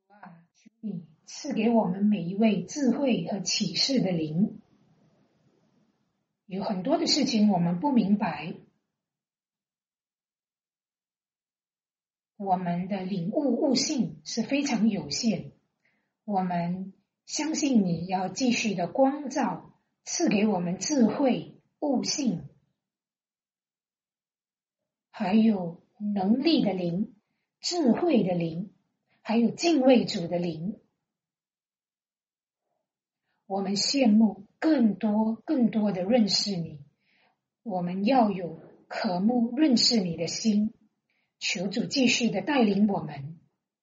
啊，求你赐给我们每一位智慧和启示的灵。有很多的事情我们不明白，我们的领悟性是非常有限。我们相信你要继续的光照，赐给我们智慧、悟性，还有能力的灵、智慧的灵，还有敬畏主的灵。我们羡慕更多的认识你，我们要有渴慕认识你的心。求主继续的带领我们，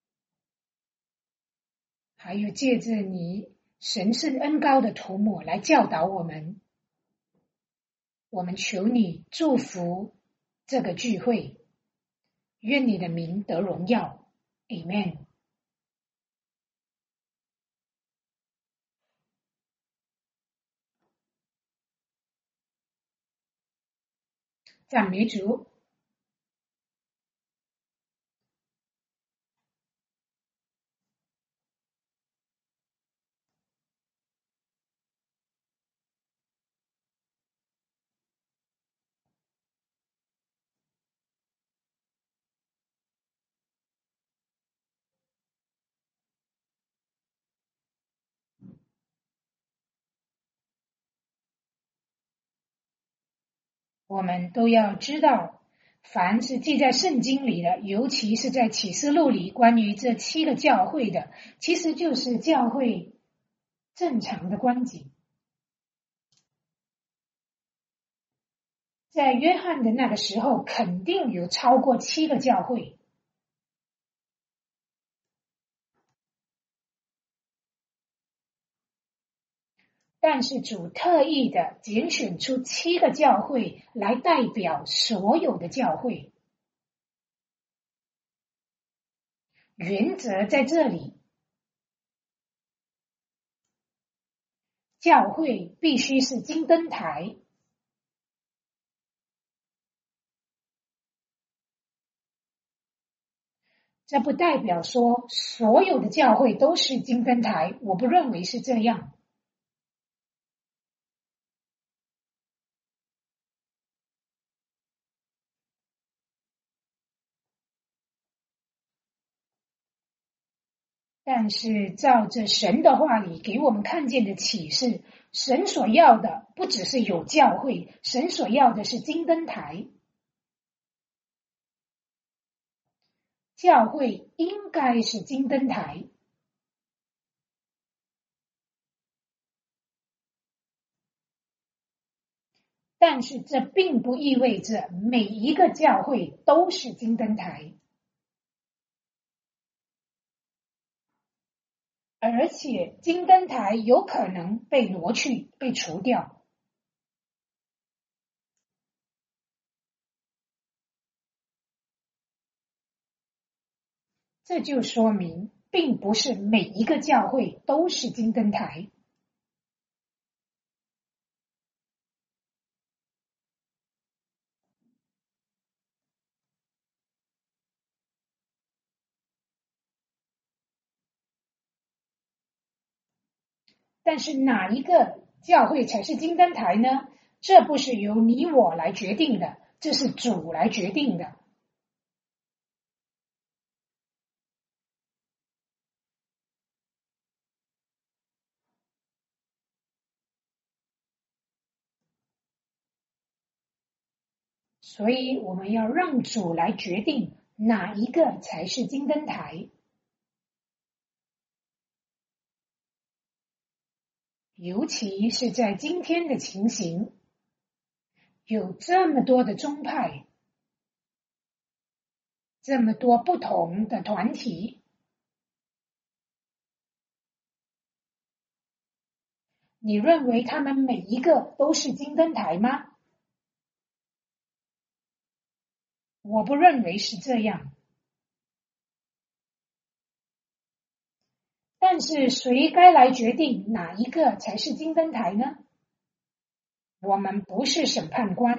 还有借着你神圣恩膏的涂抹来教导我们。我们求你祝福这个聚会，愿你的名得荣耀。 Amen。 赞美主。我们都要知道，凡是记在圣经里的，尤其是在启示录里关于这7个教会的，其实就是教会正常的光景。在约翰的那个时候，肯定有超过7个教会。但是主特意的拣选出7个教会来代表所有的教会。原则在这里，教会必须是金灯台。这不代表说所有的教会都是金灯台，我不认为是这样。但是照着神的话里给我们看见的启示，神所要的不只是有教会，神所要的是金灯台。教会应该是金灯台，但是这并不意味着每一个教会都是金灯台。而且金灯台有可能被挪去、被除掉。这就说明，并不是每一个教会都是金灯台。但是哪一个教会才是金灯台呢？这不是由你我来决定的，这是主来决定的。所以我们要让主来决定哪一个才是金灯台。尤其是在今天的情形，有这么多的宗派，这么多不同的团体，你认为他们每一个都是金灯台吗？我不认为是这样。但是谁该来决定哪一个才是金灯台呢？我们不是审判官。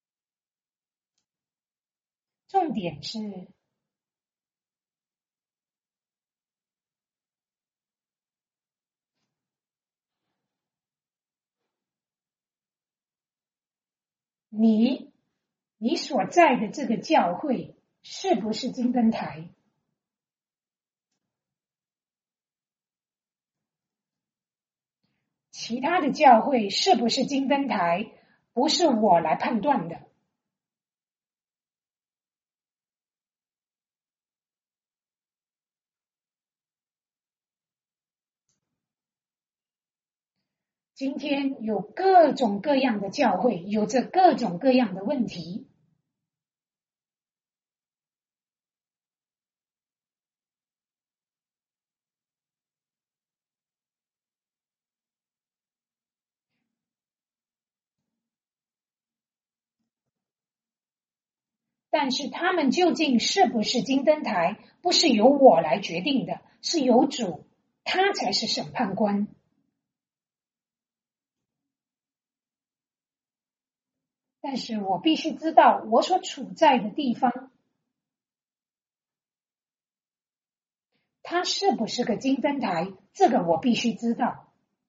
重点是你所在的这个教会是不是金灯台？其他的教会是不是金灯台，不是我来判断的。今天有各种各样的教会，有着各种各样的问题。但是他们究竟是不是金灯台，不是由我来决定的，是由主，他才是审判官。但是我必须知道我所处在的地方，它是不是个金灯台，这个我必须知道。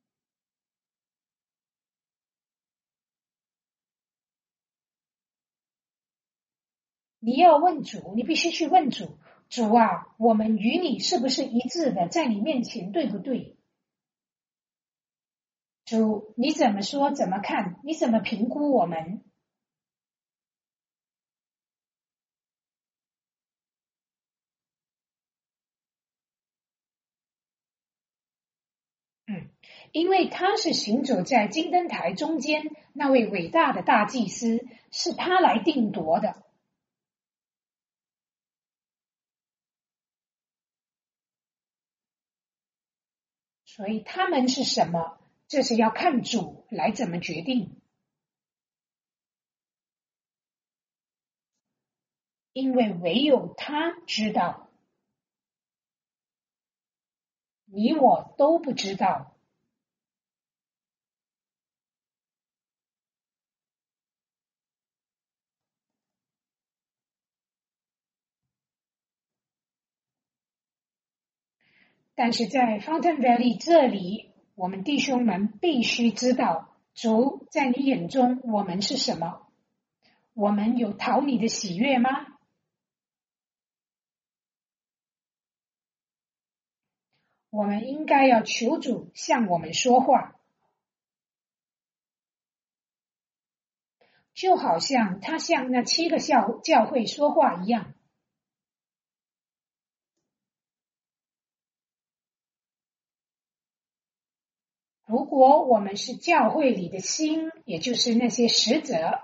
你要问主，你必须去问主，主啊，我们与你是不是一致的，在你面前对不对？主，你怎么说，怎么看，你怎么评估我们？因为他是行走在金灯台中间那位伟大的大祭司，是他来定夺的。所以他们是什么？这是要看主来怎么决定。因为唯有他知道，你我都不知道。但是在 Fountain Valley 这里，我们弟兄们必须知道，主在你眼中我们是什么？我们有讨你的喜悦吗？我们应该要求主向我们说话，就好像他向那7个教会说话一样。如果我们是教会里的心，也就是那些使者，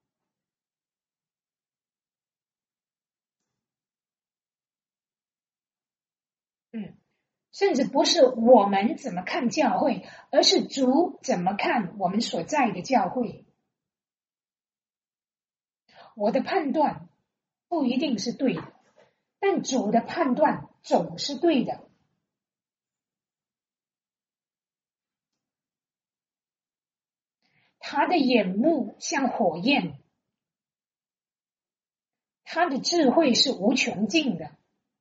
甚至不是我们怎么看教会，而是主怎么看我们所在的教会。我的判断不一定是对的，但主的判断总是对的。他的眼目像火焰，他的智慧是无穷尽的。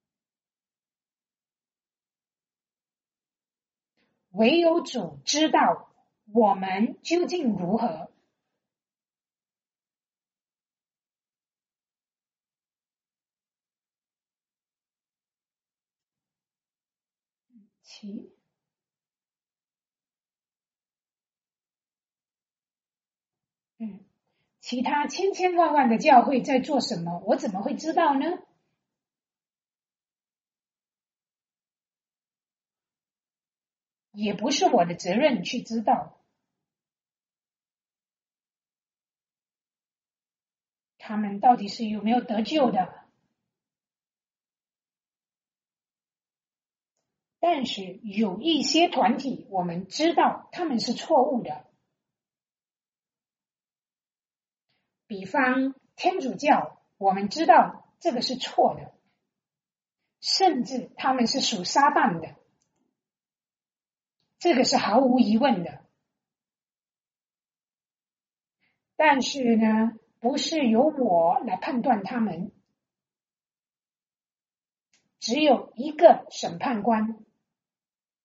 唯有主知道我们究竟如何。其他千千万万的教会在做什么，我怎么会知道呢？也不是我的责任去知道。他们到底是有没有得救的？但是有一些团体，我们知道他们是错误的。比方天主教，我们知道这个是错的，甚至他们是属撒旦的，这个是毫无疑问的。但是呢，不是由我来判断他们，只有一个审判官。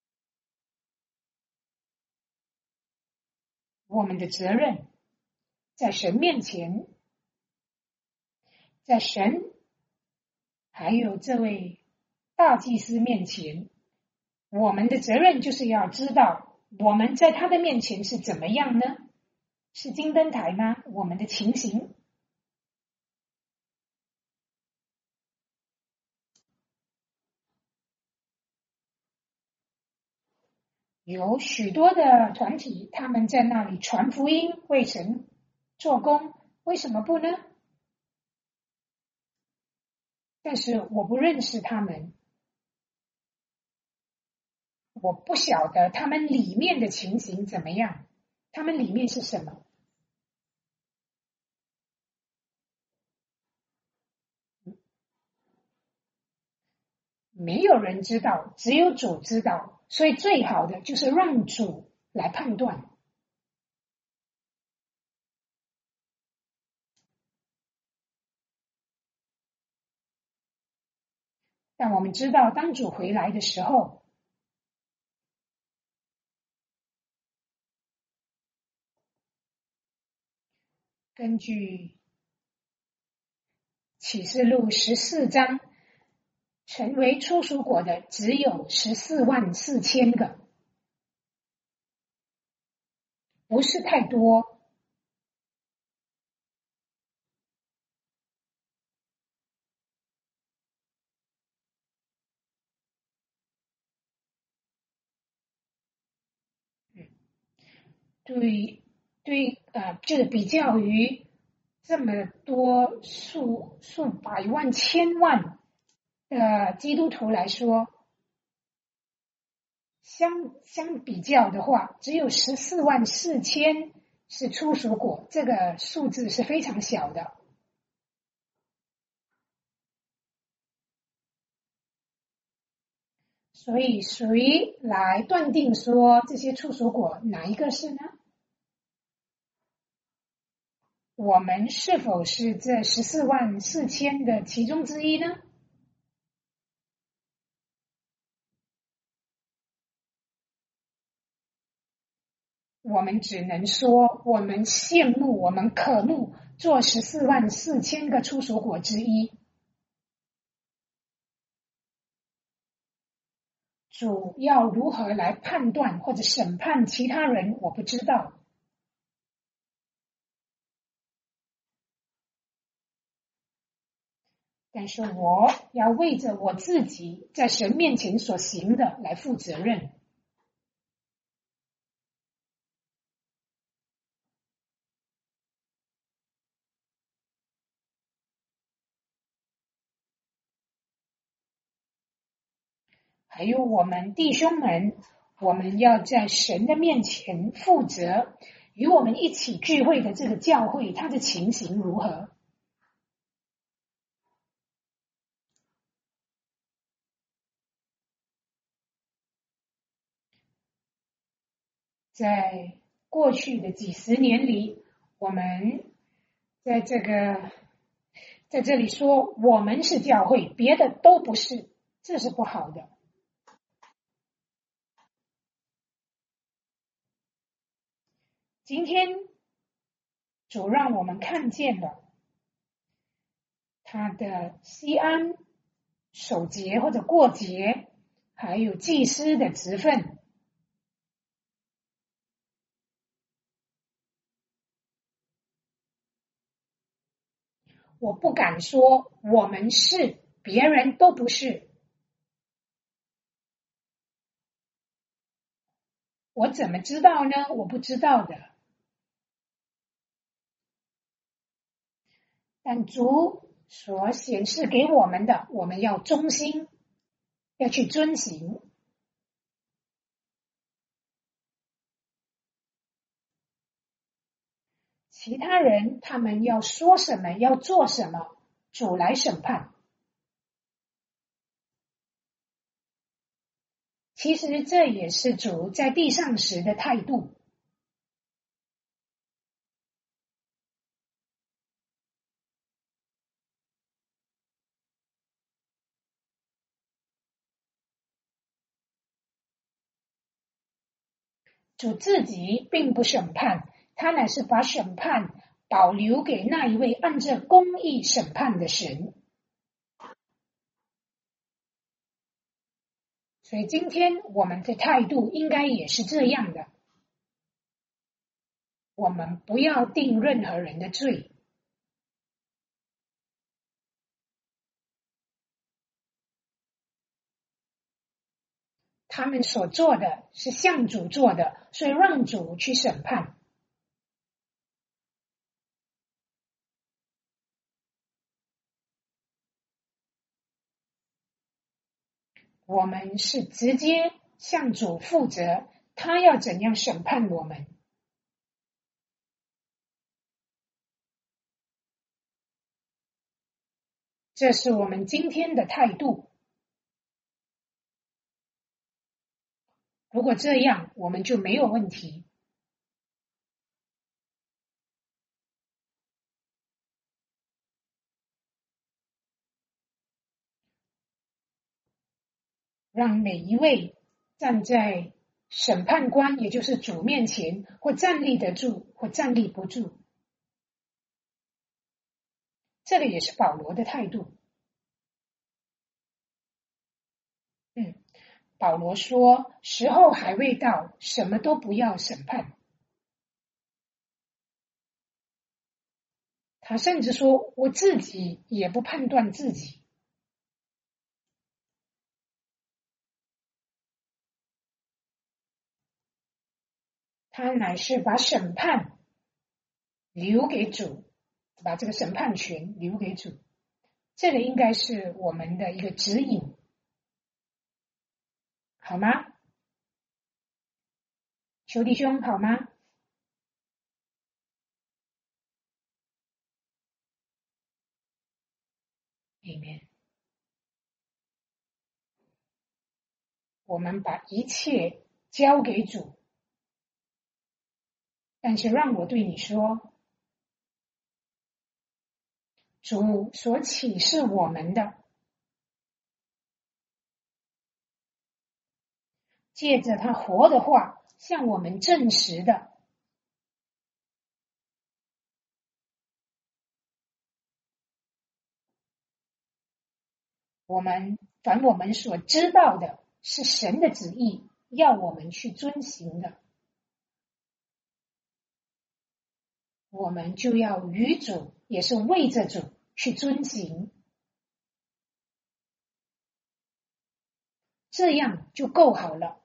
我们的责任在神面前，在神还有这位大祭司面前，我们的责任就是要知道我们在他的面前是怎么样呢？是金灯台吗？我们的情形。有许多的团体，他们在那里传福音，为神做工，为什么不呢？但是我不认识他们，我不晓得他们里面的情形怎么样，他们里面是什么？没有人知道，只有主知道，所以最好的就是让主来判断。但我们知道，当主回来的时候，根据启示录14章，成为初熟果的只有144000个，不是太多。就是比较于这么多数百万、千万的基督徒来说，相比较的话，只有144000是初熟果，这个数字是非常小的。所以谁来断定说这些初熟果哪一个是呢？我们是否是这144000的其中之一呢？我们只能说，我们羡慕，我们渴慕做144000个初熟果之一。主要如何来判断或者审判其他人，我不知道。但是我要为着我自己在神面前所行的来负责任。还有我们弟兄们，我们要在神的面前负责，与我们一起聚会的这个教会，它的情形如何？在过去的几十年里，我们在这里说我们是教会，别的都不是，这是不好的。今天主让我们看见了他的西安守节或者过节，还有祭司的职分。我不敢说我们是，别人都不是。我怎么知道呢？我不知道的。但主所显示给我们的，我们要忠心，要去遵行。其他人他们要说什么，要做什么，主来审判。其实这也是主在地上时的态度。主自己并不审判，他乃是把审判保留给那一位按着公义审判的神。所以今天我们的态度应该也是这样的，我们不要定任何人的罪。他们所做的是向主做的，所以让主去审判。我们是直接向主负责，他要怎样审判我们。这是我们今天的态度。如果这样，我们就没有问题。让每一位站在审判官，也就是主面前，或站立得住，或站立不住。这个也是保罗的态度。保罗说，时候还未到，什么都不要审判。他甚至说，我自己也不判断自己。他乃是把审判留给主，把这个审判权留给主。这个应该是我们的一个指引，好吗？求弟兄好吗？里面，我们把一切交给主，但是让我对你说，主所启示我们的，借着他活的话向我们证实的，我们所知道的是神的旨意，要我们去遵行的，我们就要与主，也是为着主去遵行，这样就够好了。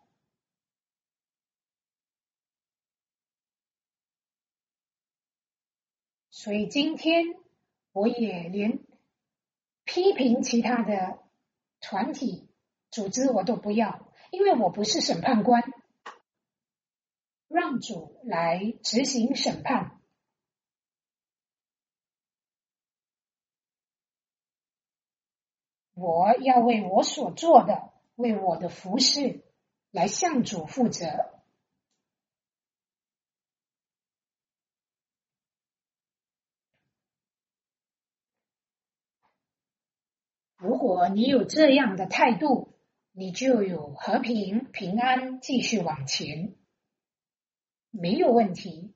所以今天我也连批评其他的团体组织我都不要，因为我不是审判官，让主来执行审判。我要为我所做的，为我的服事来向主负责。如果你有这样的态度，你就有和平平安继续往前，没有问题。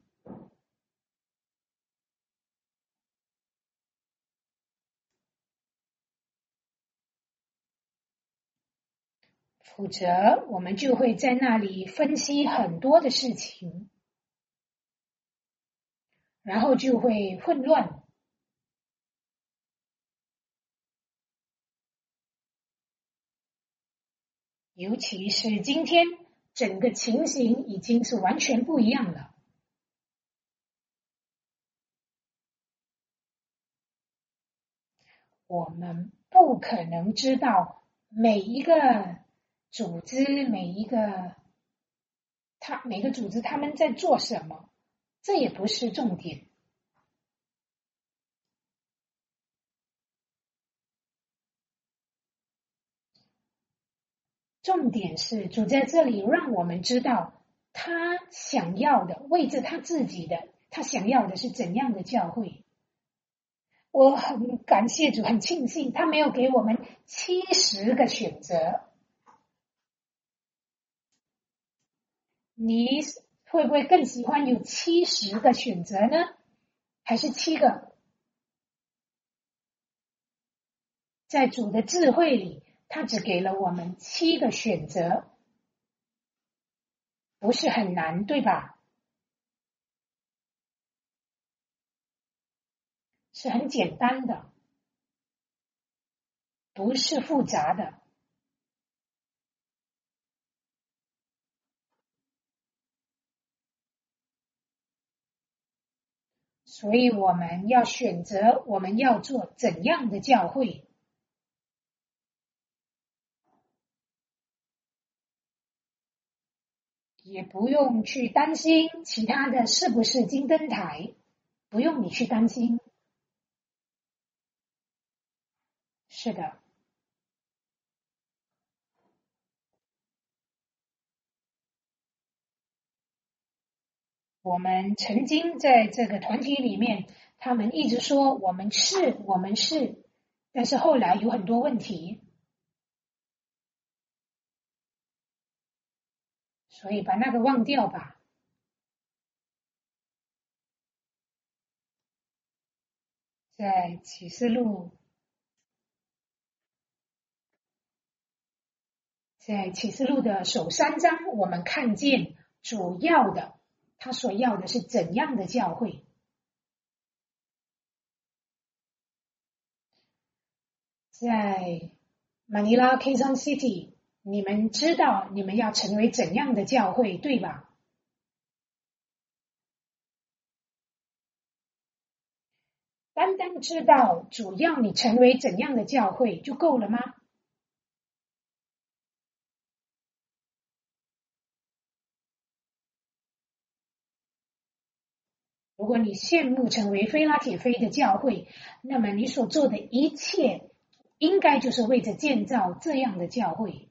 否则我们就会在那里分析很多的事情，然后就会混乱。尤其是今天整个情形已经是完全不一样了。我们不可能知道每一个组织、每个组织他们在做什么，这也不是重点。重点是主在这里让我们知道他想要的，为着他自己的，他想要的是怎样的教会。我很感谢主，很庆幸他没有给我们70个选择。你会不会更喜欢有70个选择呢？ 还是7个？在主的智慧里，他只给了我们7个选择，不是很难，对吧？是很简单的，不是复杂的。所以我们要选择我们要做怎样的教会，也不用去担心其他的是不是金灯台，不用你去担心。是的，我们曾经在这个团体里面，他们一直说我们是，但是后来有很多问题，所以把那个忘掉吧。在启示录，的首3章，我们看见主要的，他所要的是怎样的教会。在马尼拉 Quezon City， 你们知道你们要成为怎样的教会，对吧？单单知道主要你成为怎样的教会就够了吗？如果你羡慕成为菲拉铁菲的教会，那么你所做的一切应该就是为着建造这样的教会，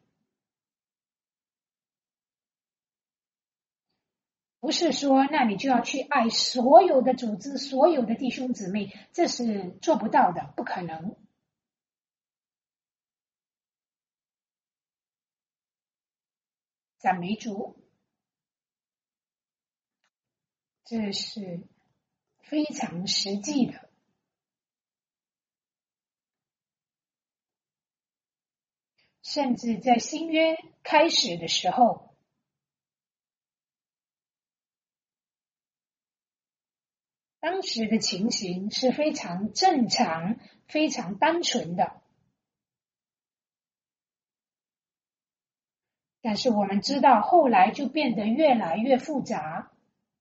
不是说那你就要去爱所有的组织、所有的弟兄姊妹，这是做不到的，不可能。赞美主，这是非常实际的。甚至在新约开始的时候，当时的情形是非常正常、非常单纯的。但是我们知道，后来就变得越来越复杂。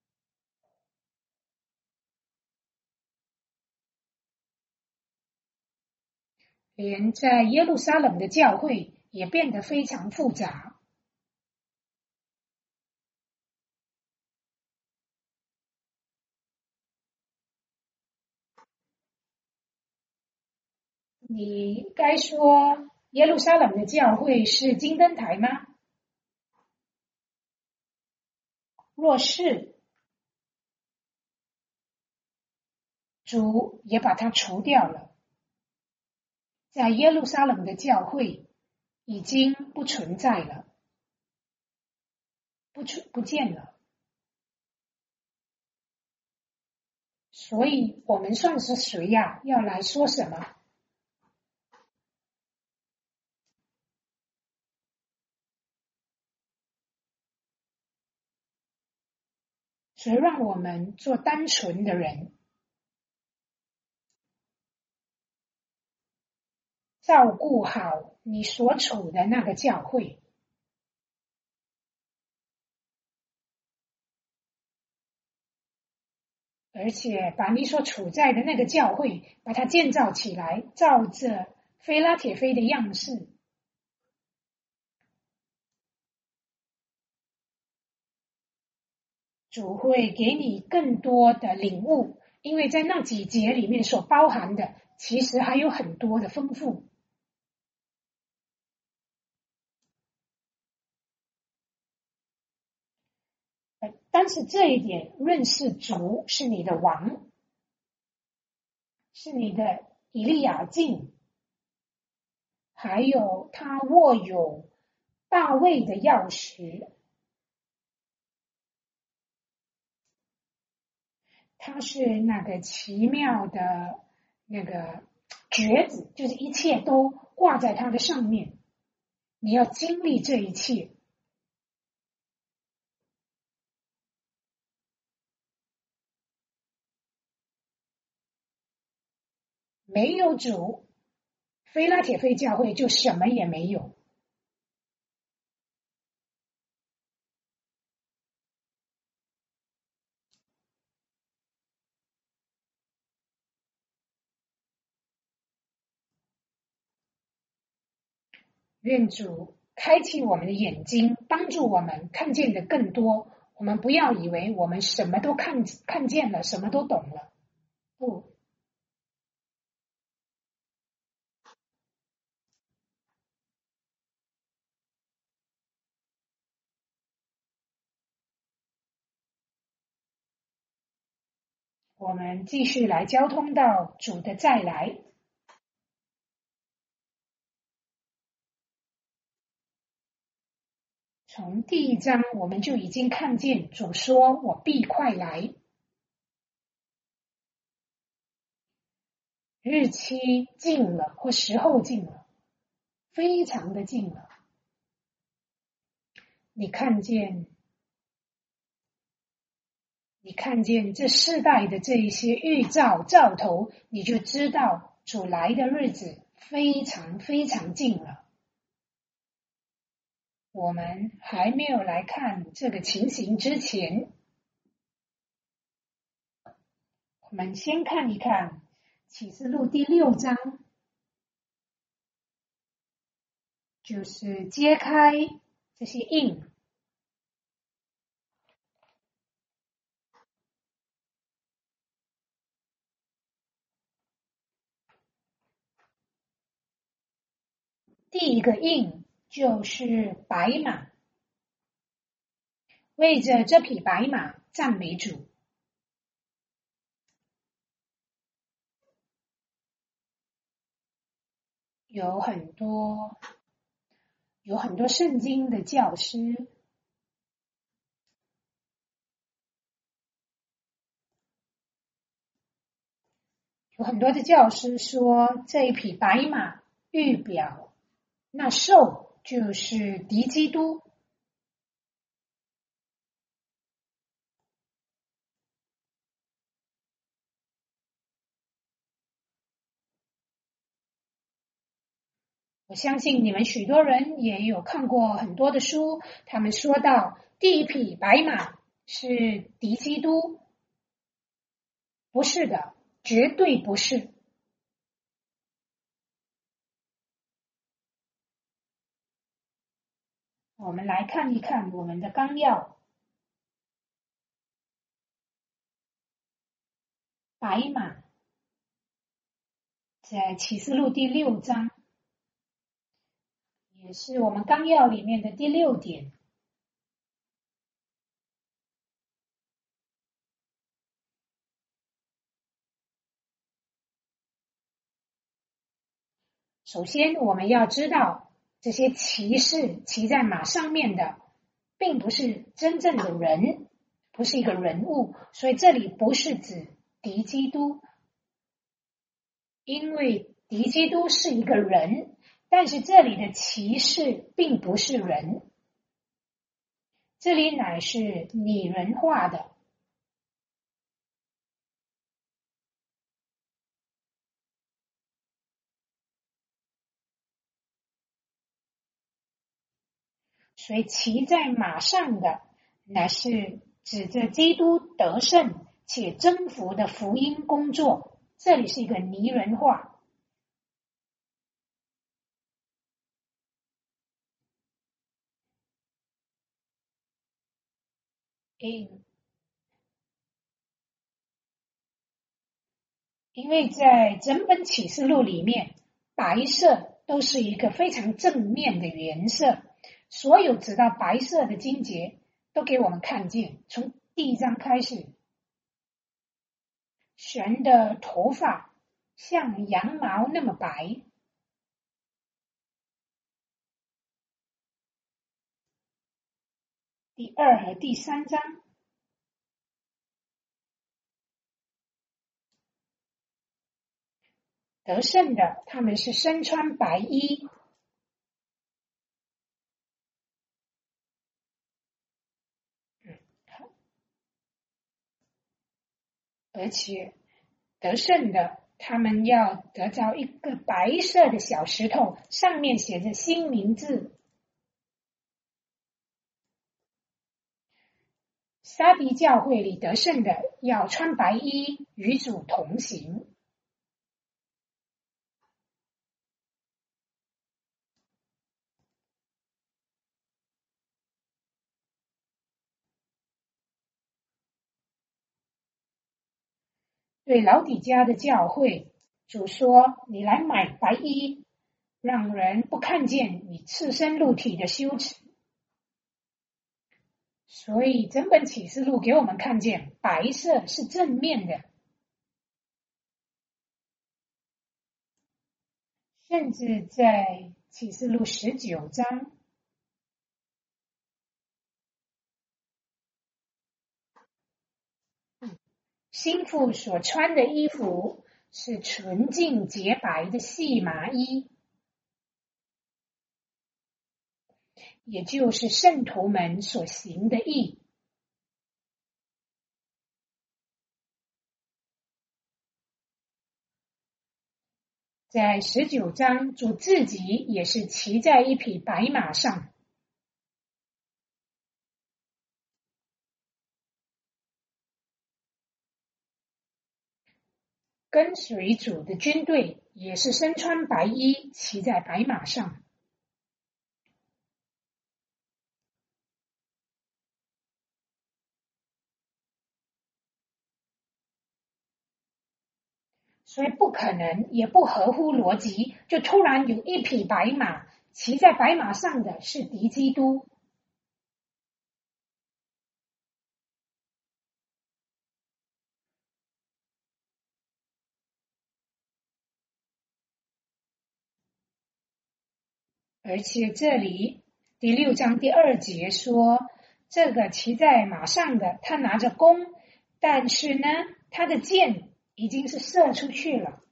连在耶路撒冷的教会也变得非常复杂。你该说耶路撒冷的教会是金灯台吗？若是，主也把它除掉了。在耶路撒冷的教会已经不存在了，不见了。所以我们算是谁呀？要来说什么？谁让我们做单纯的人，照顾好你所处的那个教会，而且把你所处在的那个教会把它建造起来，照着菲拉铁菲的样式。主会给你更多的领悟，因为在那几节里面所包含的其实还有很多的丰富。但是这一点，认识主是你的王，是你的以利亚敬，还有他握有大卫的钥匙。 它是那个奇妙的那个橛子，就是一切都挂在它的上面，你要经历这一切。没有主，非拉铁非教会就什么也没有。愿主开启我们的眼睛，帮助我们看见的更多。我们不要以为我们什么都看见了，什么都懂了。不，我们继续来交通到主的再来。从第1章我们就已经看见主说：“我必快来。”日期近了，或时候近了，非常的近了。你看见这世代的这一些预兆兆头，你就知道主来的日子非常非常近了。我们还没有来看这个情形之前，我们先看一看启示录第6章，就是揭开这些印。第一个印就是白马，为着这匹白马赞美主。有很多圣经的教师，有很多的教师说，这一匹白马预表那兽就是敌基督。我相信你们许多人也有看过很多的书，他们说到第一匹白马是敌基督，不是的，绝对不是。我们来看一看我们的纲要，白马在启示录第6章，也是我们纲要里面的第6点。首先，我们要知道，这些骑士骑在马上面的，并不是真正的人，不是一个人物，所以这里不是指敌基督，因为敌基督是一个人，但是这里的骑士并不是人，这里乃是拟人化的。所以骑在马上的，乃是指着基督得胜且征服的福音工作。这里是一个拟人化。因为在整本启示录里面，白色都是一个非常正面的颜色，所有直到白色的经节都给我们看见，从第1章开始，神的头发像羊毛那么白。第2和第3章得胜的他们是身穿白衣，而且得胜的他们要得着一个白色的小石头，上面写着新名字。撒狄教会里得胜的要穿白衣，与主同行。对老底嘉的教会，主说：“你来买白衣，让人不看见你赤身露体的羞耻。”所以整本启示录给我们看见，白色是正面的，甚至在启示录19章，新妇所穿的衣服是纯净洁白的细麻衣，也就是圣徒们所行的义。在19章，主自己也是骑在一匹白马上，跟随主的军队也是身穿白衣，骑在白马上。所以不可能，也不合乎逻辑，就突然有一匹白马，骑在白马上的是敌基督。而且这里第6章第2节说，这个骑在马上的，他拿着弓，但是呢，他的箭已经是射出去了。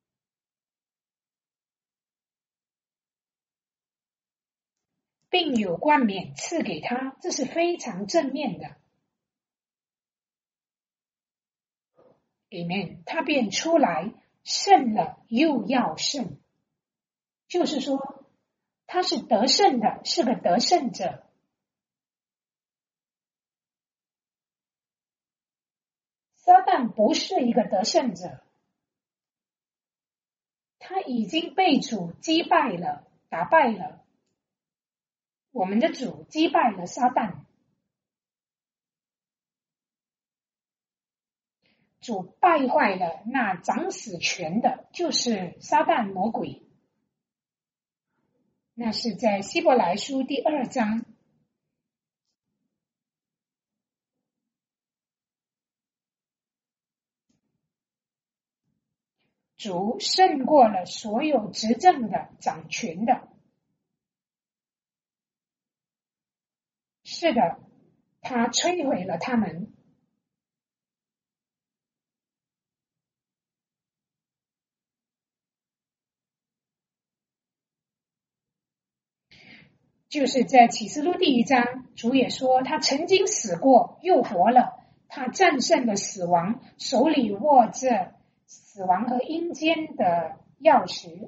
并有冠冕赐给他，这是非常正面的。里面他便出来，胜了又要胜，就是说他是得胜的，是个得胜者。撒旦不是一个得胜者，他已经被主击败了，打败了。我们的主击败了撒旦，主败坏了那掌死权的，就是撒旦魔鬼。那是在希伯来书第2章。主胜过了所有执政的、掌权的。是的，他摧毁了他们。就是在启示录第1章，主也说他曾经死过，又活了，他战胜了死亡，手里握着死亡和阴间的钥匙。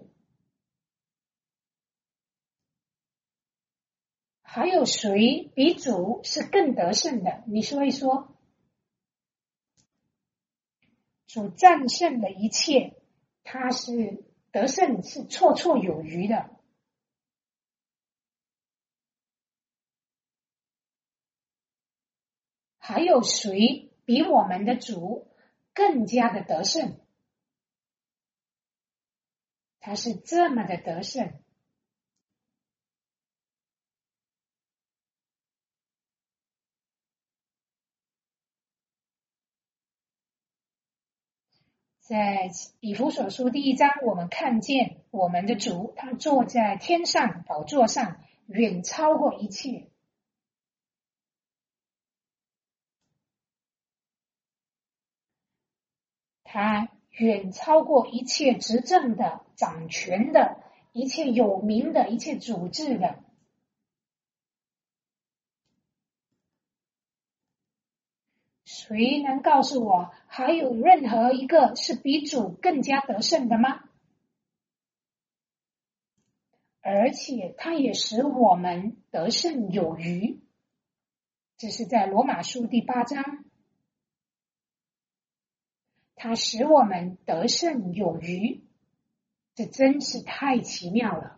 还有谁比主是更得胜的？你说一说。主战胜了一切，他是得胜，是绰绰有余的。还有谁比我们的主更加的得胜？他是这么的得胜。在以弗所书第1章，我们看见我们的主，他坐在天上宝座上，远超过一切。他远超过一切执政的、掌权的、一切有名的、一切组织的。谁能告诉我，还有任何一个是比主更加得胜的吗？而且他也使我们得胜有余。这是在罗马书第8章，他使我们得胜有余，这真是太奇妙了。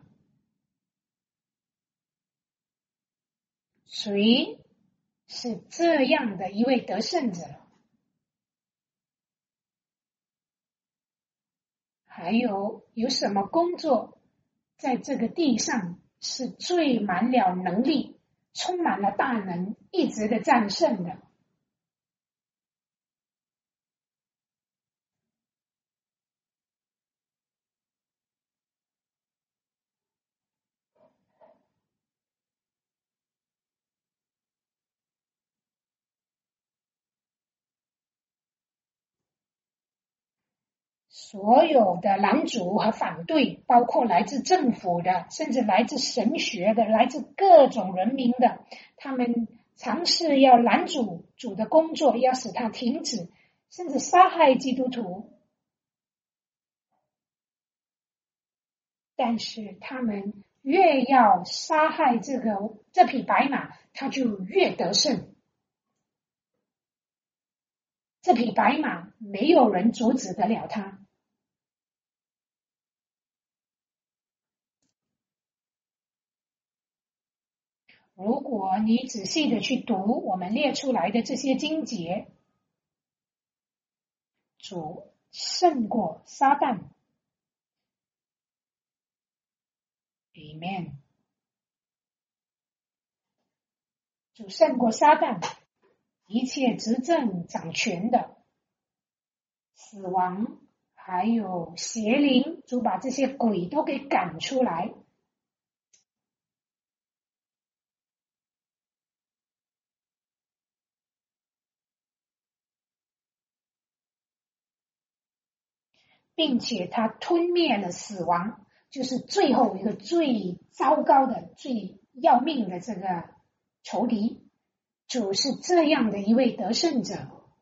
谁是这样的一位得胜者？还有什么工作在这个地上是最满了能力，充满了大能，一直的战胜的？所有的拦阻和反对，包括来自政府的，甚至来自神学的，来自各种人民的，他们尝试要拦阻主的工作，要使他停止，甚至杀害基督徒。但是他们越要杀害这匹白马，他就越得胜。这匹白马没有人阻止得了他。如果你仔细的去读我们列出来的这些经节，主胜过撒旦。Amen。主胜过撒旦，一切执政掌权的、死亡，还有邪灵，主把这些鬼都给赶出来。并且他吞灭了死亡，就是最后一个最糟糕的、最要命的这个仇敌。主是这样的一位得胜者。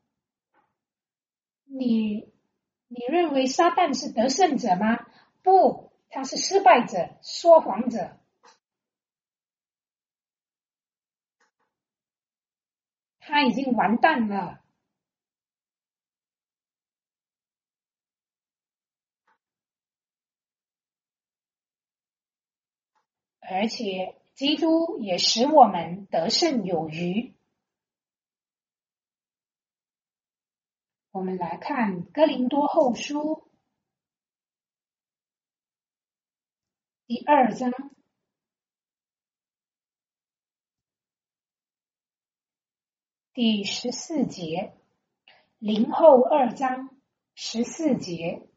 你认为撒旦是得胜者吗？不，他是失败者、说谎者。他已经完蛋了。而且基督也使我们得胜有余。我们来看哥林多后书第2章第14节，林后2章14节。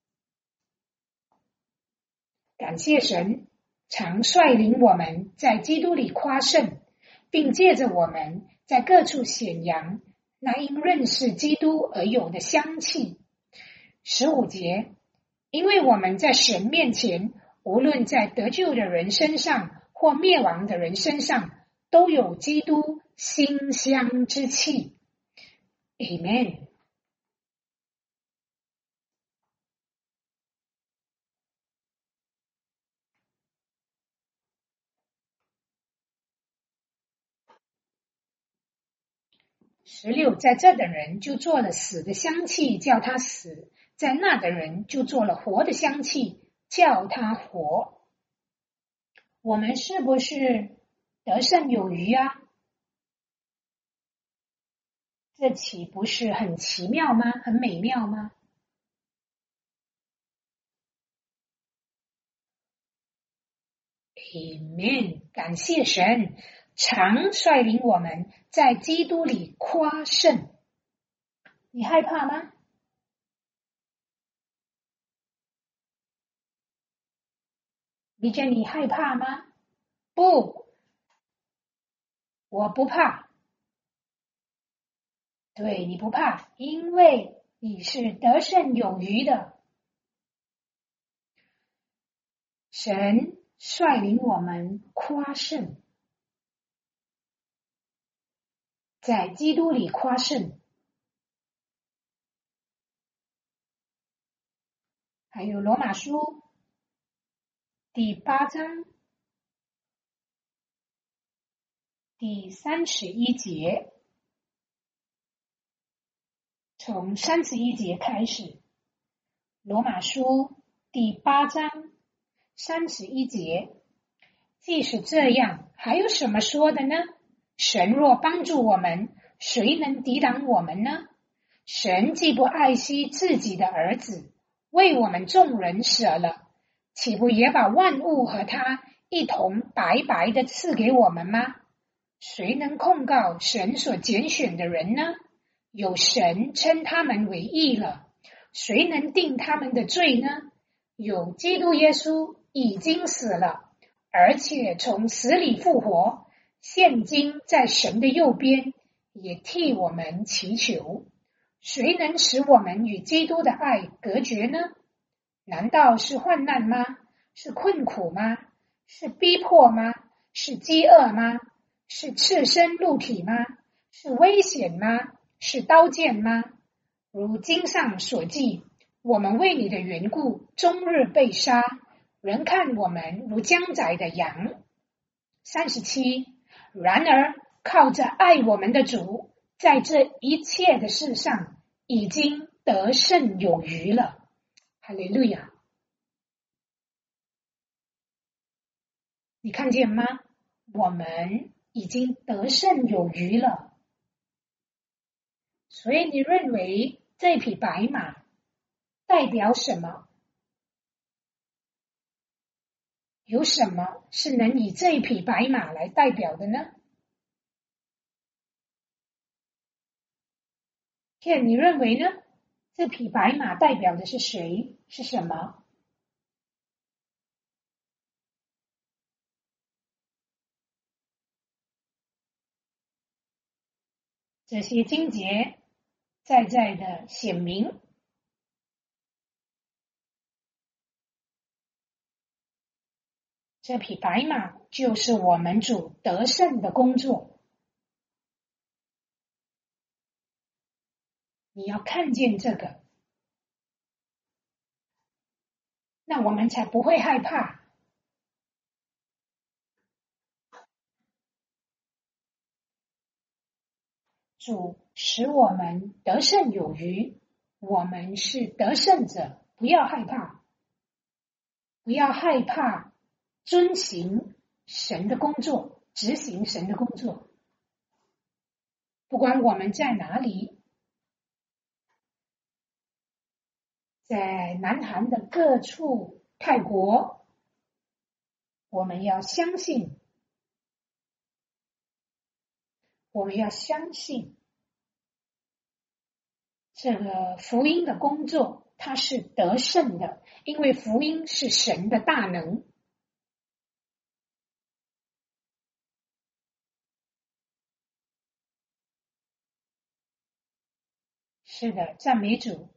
感谢神，常率领我们在基督里夸胜，并借着我们在各处显扬那因认识基督而有的香气。15节，因为我们在神面前，无论在得救的人身上或灭亡的人身上，都有基督馨香之气。Amen。16，在这的人就做了死的香气，叫他死；在那的人就做了活的香气，叫他活。我们是不是得胜有余啊？这岂不是很奇妙吗？很美妙吗？Amen， 感谢神，常率领我们在基督里夸胜。你害怕吗？你觉得你害怕吗？不，我不怕。对，你不怕，因为你是得胜有余的。神率领我们夸胜，在基督里夸胜。还有罗马书第8章第31节，从31节开始。罗马书第8章31节，既是这样，还有什么说的呢？神若帮助我们，谁能抵挡我们呢？神既不爱惜自己的儿子，为我们众人舍了，岂不也把万物和他一同白白的赐给我们吗？谁能控告神所拣选的人呢？有神称他们为义了，谁能定他们的罪呢？有基督耶稣已经死了，而且从死里复活，现今在神的右边，也替我们祈求。谁能使我们与基督的爱隔绝呢？难道是患难吗？是困苦吗？是逼迫吗？是饥饿吗？是赤身露体吗？是危险吗？是刀剑吗？如经上所记，我们为你的缘故，终日被杀，人看我们如将宰的羊。37然而靠着爱我们的主，在这一切的事上已经得胜有余了。哈利路亚！你看见吗？我们已经得胜有余了。所以你认为这匹白马代表什么？有什么是能以这匹白马来代表的呢？天，你认为呢？这匹白马代表的是谁？是什么？这些经节在的显明，这匹白马就是我们主得胜的工作。你要看见这个，那我们才不会害怕。主使我们得胜有余，我们是得胜者，不要害怕，不要害怕遵行神的工作，执行神的工作。不管我们在哪里，在南韩的各处、泰国，我们要相信，这个福音的工作，它是得胜的，因为福音是神的大能。是的，赞美主。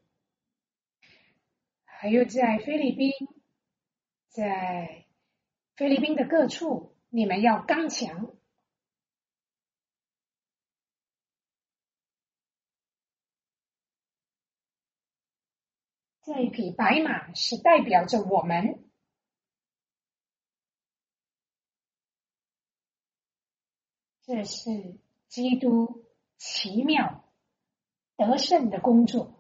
还有在菲律宾的各处，你们要刚强。这一匹白马是代表着我们，这是基督奇妙得胜的工作。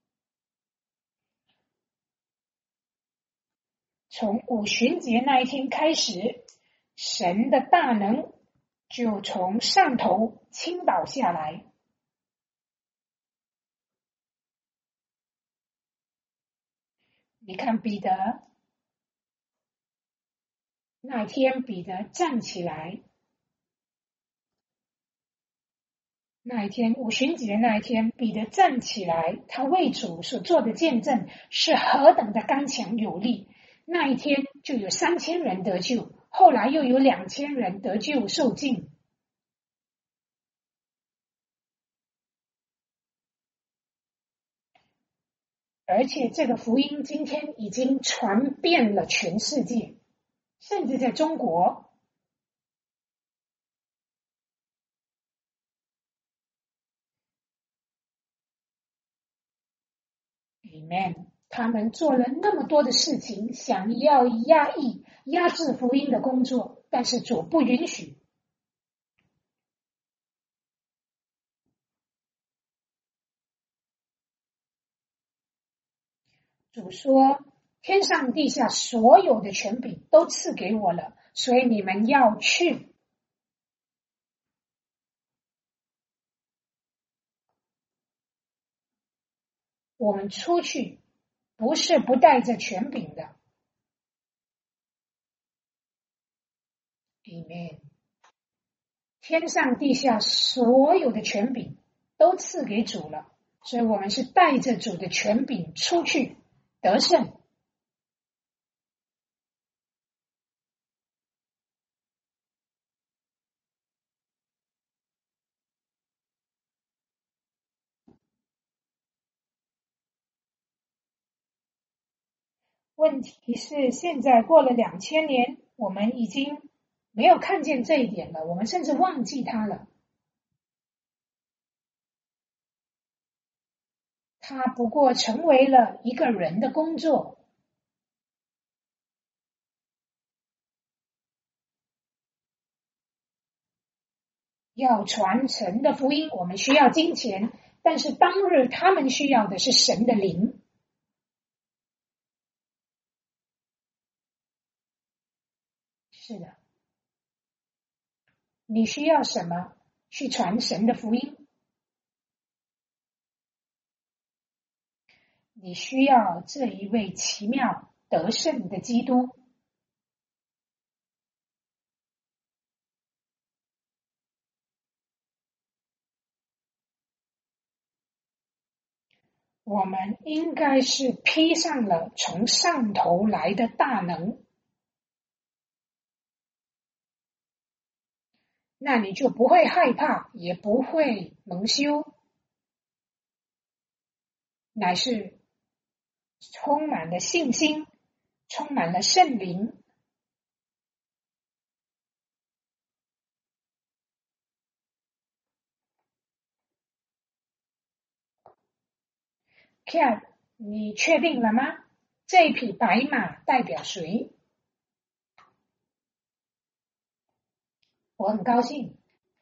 从五旬节那一天开始，神的大能就从上头倾倒下来。你看彼得，那天彼得站起来，那一天五旬节那一天，彼得站起来，他为主所做的见证是何等的刚强有力。那一天就有3000人得救，后来又有2000人得救受浸。 而且这个福音今天已经传遍了全世界，甚至在中国。Amen。他们做了那么多的事情，想要压制福音的工作，但是主不允许。主说：天上地下所有的权柄都赐给我了，所以你们要去。我们出去不是不带着权柄的。Amen。天上地下所有的权柄都赐给主了，所以我们是带着主的权柄出去得胜。问题是现在过了2000年，我们已经没有看见这一点了，我们甚至忘记它了。它不过成为了一个人的工作。要传神的福音，我们需要金钱，但是当日他们需要的是神的灵。是的，你需要什么去传神的福音？你需要这一位奇妙得胜的基督。我们应该是披上了从上头来的大能，那你就不会害怕，也不会蒙羞，乃是充满了信心，充满了圣灵。Cat， 你确定了吗？这匹白马代表谁？我很高兴，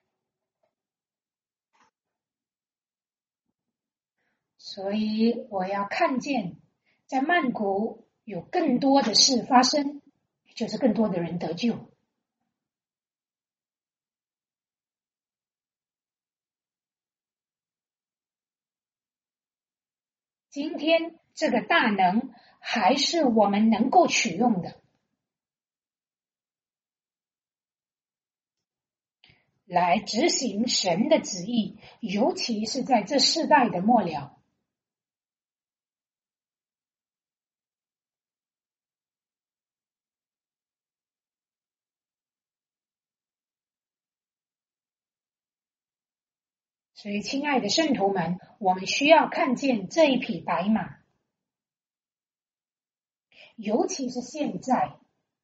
所以我要看见在曼谷有更多的事发生，就是更多的人得救。今天这个大能还是我们能够取用的，来执行神的旨意，尤其是在这世代的末了。所以，亲爱的圣徒们，我们需要看见这一匹白马，尤其是现在，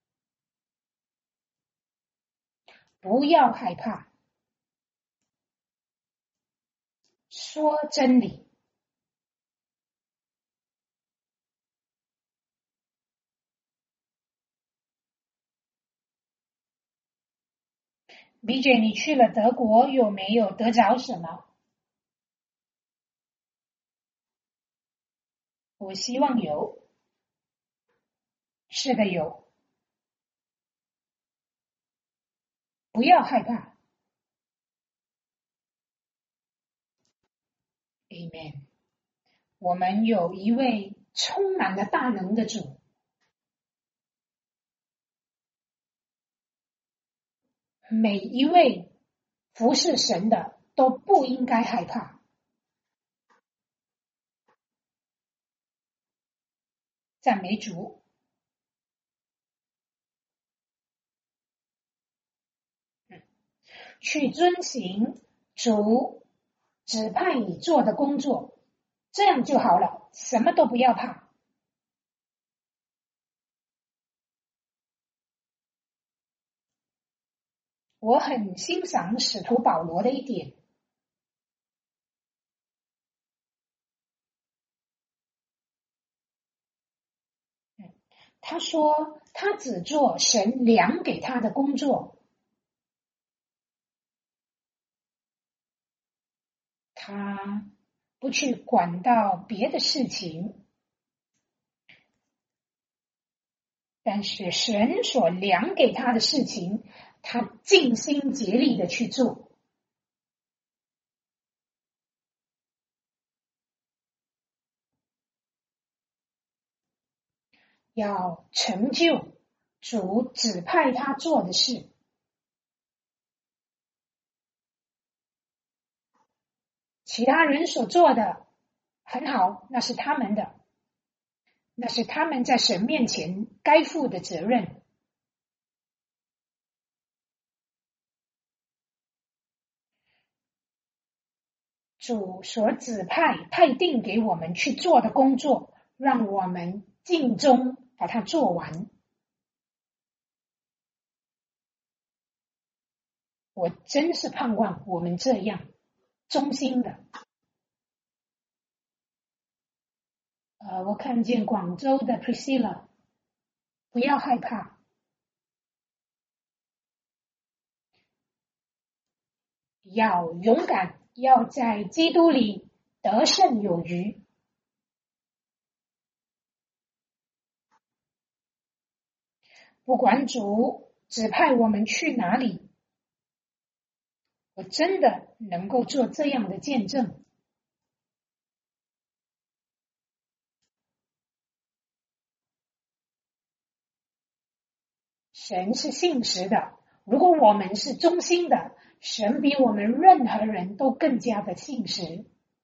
不要害怕，说真理。BJ， 你去了德国有没有得着什么？我希望有。是的，有。不要害怕。Amen。我们有一位充满了大能的主，每一位服侍神的都不应该害怕。赞美主。去遵行主指派你做的工作，这样就好了。 什么都不要怕。我很欣赏使徒保罗的一点，他说他只做神量给他的工作，他不去管到别的事情，但是神所量给他的事情，他尽心竭力的去做。要成就主指派他做的事。其他人所做的很好，那是他们的，那是他们在神面前该负的责任。主所指派定给我们去做的工作，让我们尽忠把它做完。我真是盼望我们这样忠心的。我看见广州的 Priscilla， 不要害怕，要勇敢，要在基督里得胜有余。不管主指派我们去哪里，我真的能够做这样的见证。神是信实的，如果我们是忠心的，神比我们任何人都更加的信实。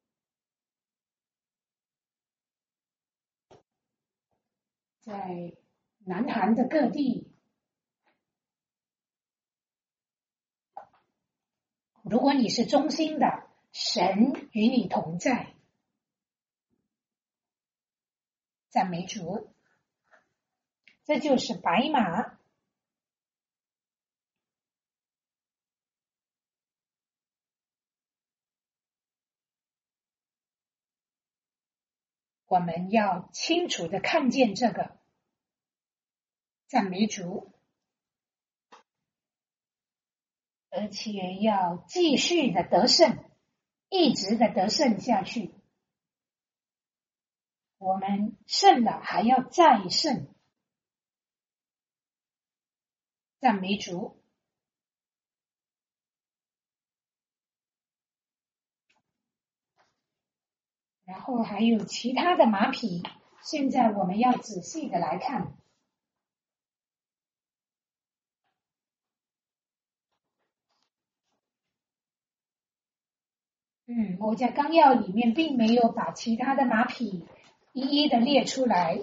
在南韩的各地，如果你是忠心的，神与你同在。赞美主，这就是白马。我们要清楚的看见这个。赞美主，而且要继续的得胜，一直的得胜下去。我们胜了还要再胜。赞美主。然后还有其他的马匹，现在我们要仔细的来看。我在纲要里面并没有把其他的马匹一一的列出来，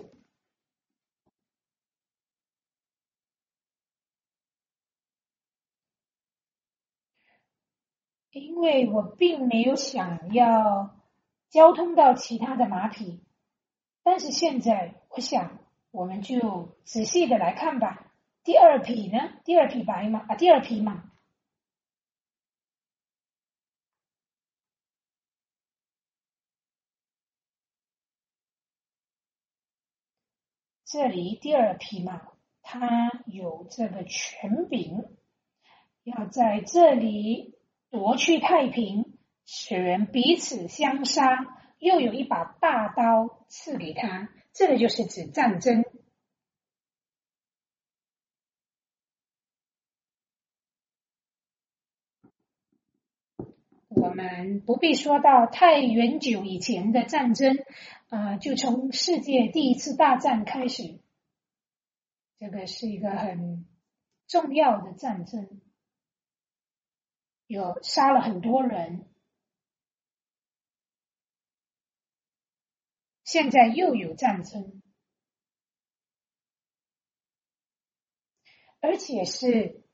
因为我并没有想要交通到其他的马匹，但是现在我想我们就仔细的来看吧。第二匹呢？第二匹白马第二匹马。这里第二匹马，它有这个权柄，要在这里夺去太平，使人彼此相杀，又有一把大刀赐给他，这个就是指战争。我们不必说到太远久以前的战争，就从世界第一次大战开始，这个是一个很重要的战争，有杀了很多人。现在又有战争，而且是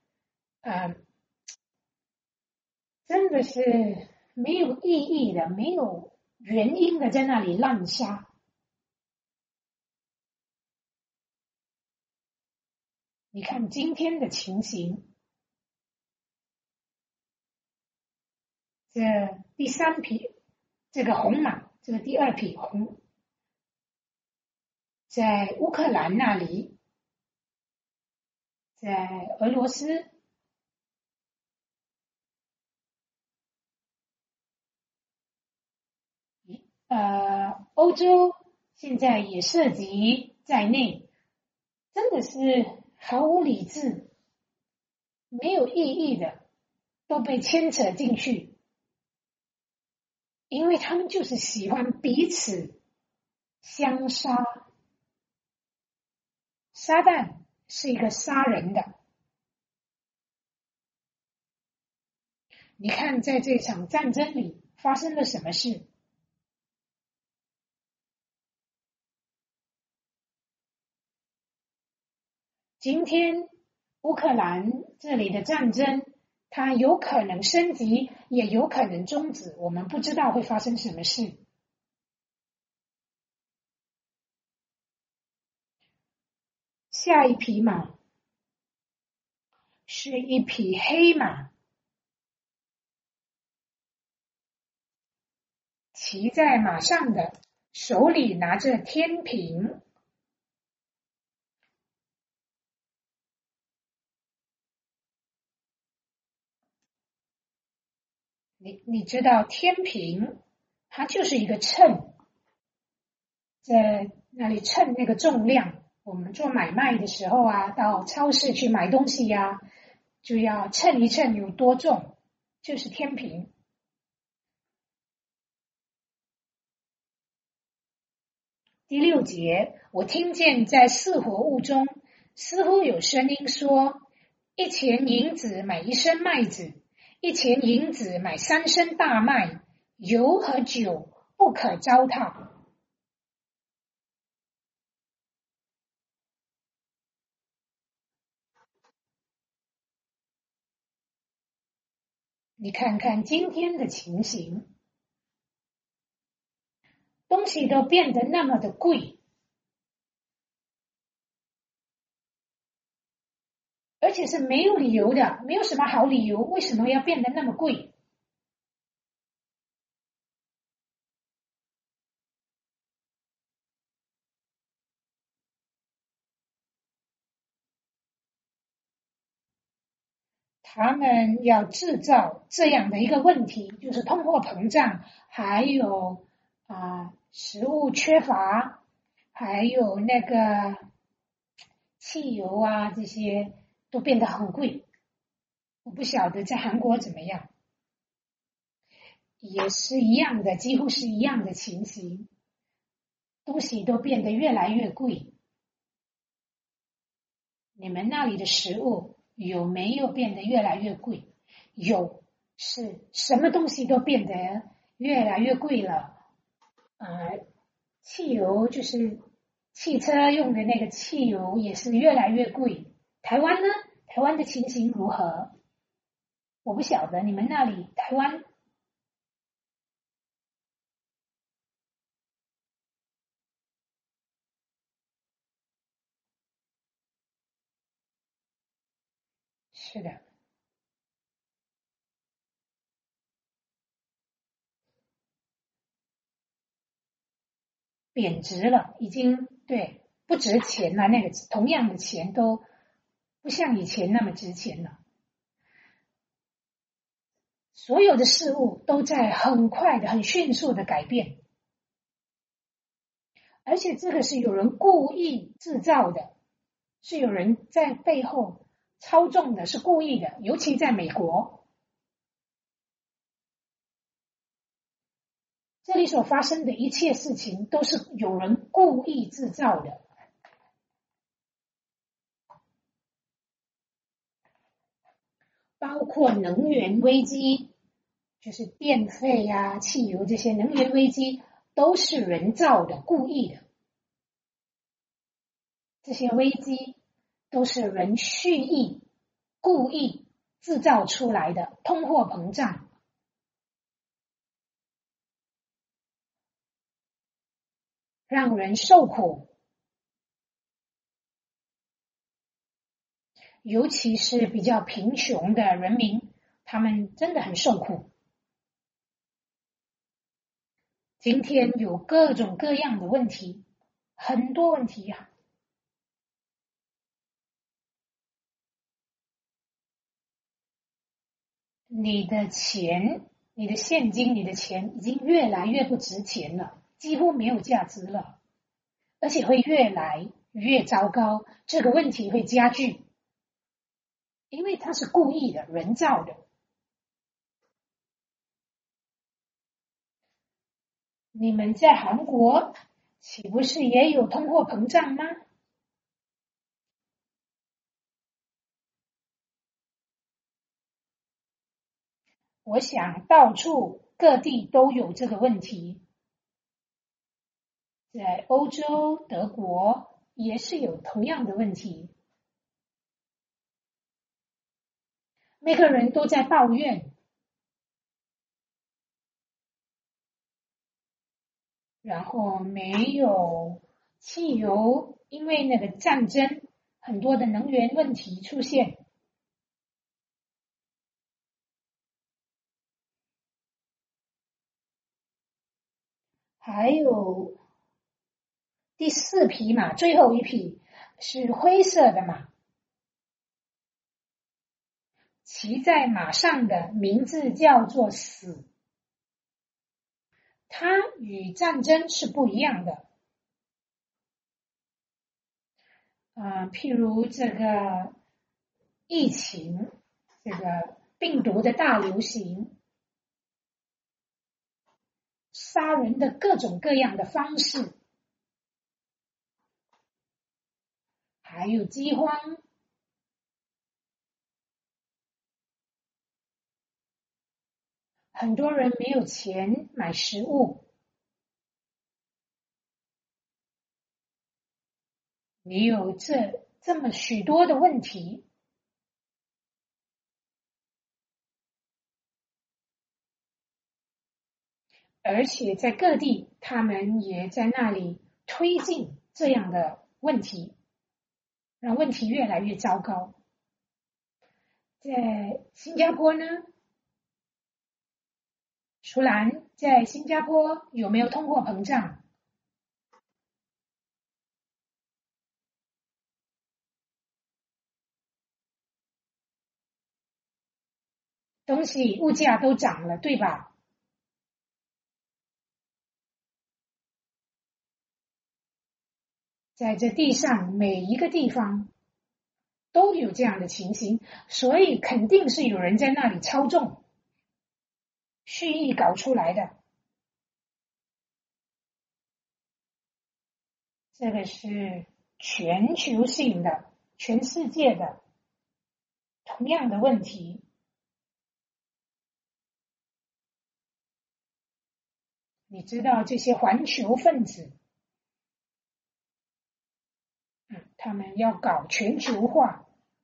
真的是没有意义的，没有原因的在那里滥杀。 你看今天的情形，这第三匹这个红马，这个第二匹红，在乌克兰那里，在俄罗斯，欧洲现在也涉及在内，真的是毫无理智、没有意义的，都被牵扯进去，因为他们就是喜欢彼此相杀。撒旦是一个杀人的。你看，在这场战争里发生了什么事？今天乌克兰这里的战争，它有可能升级，也有可能终止，我们不知道会发生什么事。下一匹马是一匹黑马，骑在马上的手里拿着天平。你知道天平，它就是一个秤，在那里称那个重量。我们做买卖的时候啊，到超市去买东西呀，就要称一称有多重，就是天平。第六节，我听见在四活物中似乎有声音说：1钱银子买1升麦子，1钱银子买3升大麦，油和酒不可糟蹋。你看看今天的情形，东西都变得那么的贵，而且是没有理由的，没有什么好理由，为什么要变得那么贵？他们要制造这样的一个问题，就是通货膨胀，还有食物缺乏，还有那个汽油啊，这些都变得很贵。我不晓得在韩国怎么样，也是一样的，几乎是一样的情形，东西都变得越来越贵。你们那里的食物有没有变得越来越贵？有，是什么东西都变得越来越贵了。汽油就是汽车用的那个汽油也是越来越贵。台湾呢？台湾的情形如何？我不晓得，你们那里台湾是的，贬值了，已经对不值钱了。那个同样的钱都不像以前那么值钱了。所有的事物都在很快的、很迅速的改变，而且这个是有人故意制造的，是有人在背后操纵的，是故意的。尤其在美国，这里所发生的一切事情都是有人故意制造的，包括能源危机，就是电费呀、汽油这些能源危机都是人造的、故意的。这些危机都是人蓄意、故意制造出来的，通货膨胀，让人受苦。 尤其是比较贫穷的人民，他们真的很受苦。今天有各种各样的问题，很多问题呀。你的钱、你的现金、你的钱已经越来越不值钱了，几乎没有价值了，而且会越来越糟糕。这个问题会加剧，因为它是故意的、人造的。你们在韩国岂不是也有通货膨胀吗？我想到处各地都有这个问题，在欧洲、德国也是有同样的问题。每个人都在抱怨，然后没有汽油，因为那个战争，很多的能源问题出现。还有第四匹马，最后一匹是灰色的马，骑在马上的名字叫做死，它与战争是不一样的。譬如这个疫情，这个病毒的大流行，杀人的各种各样的方式，还有饥荒，很多人没有钱买食物，没有这么许多的问题，而且在各地，他们也在那里推进这样的问题，让问题越来越糟糕。在新加坡呢，舒兰，在新加坡有没有通货膨胀？东西物价都涨了，对吧？在这地上每一个地方都有这样的情形，所以肯定是有人在那里操纵，蓄意搞出来的。这个是全球性的、全世界的同样的问题。你知道这些环球分子，他们要搞全球化，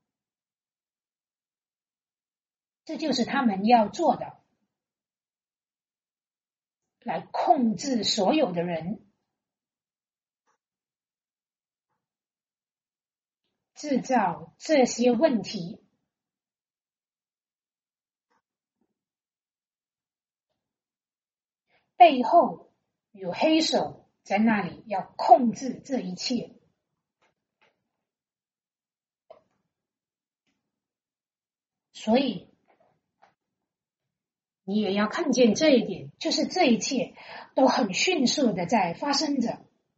这就是他们要做的，来控制所有的人，制造这些问题。背后有黑手在那里要控制这一切，所以你也要看见这一点，就是这一切都很迅速的在发生着，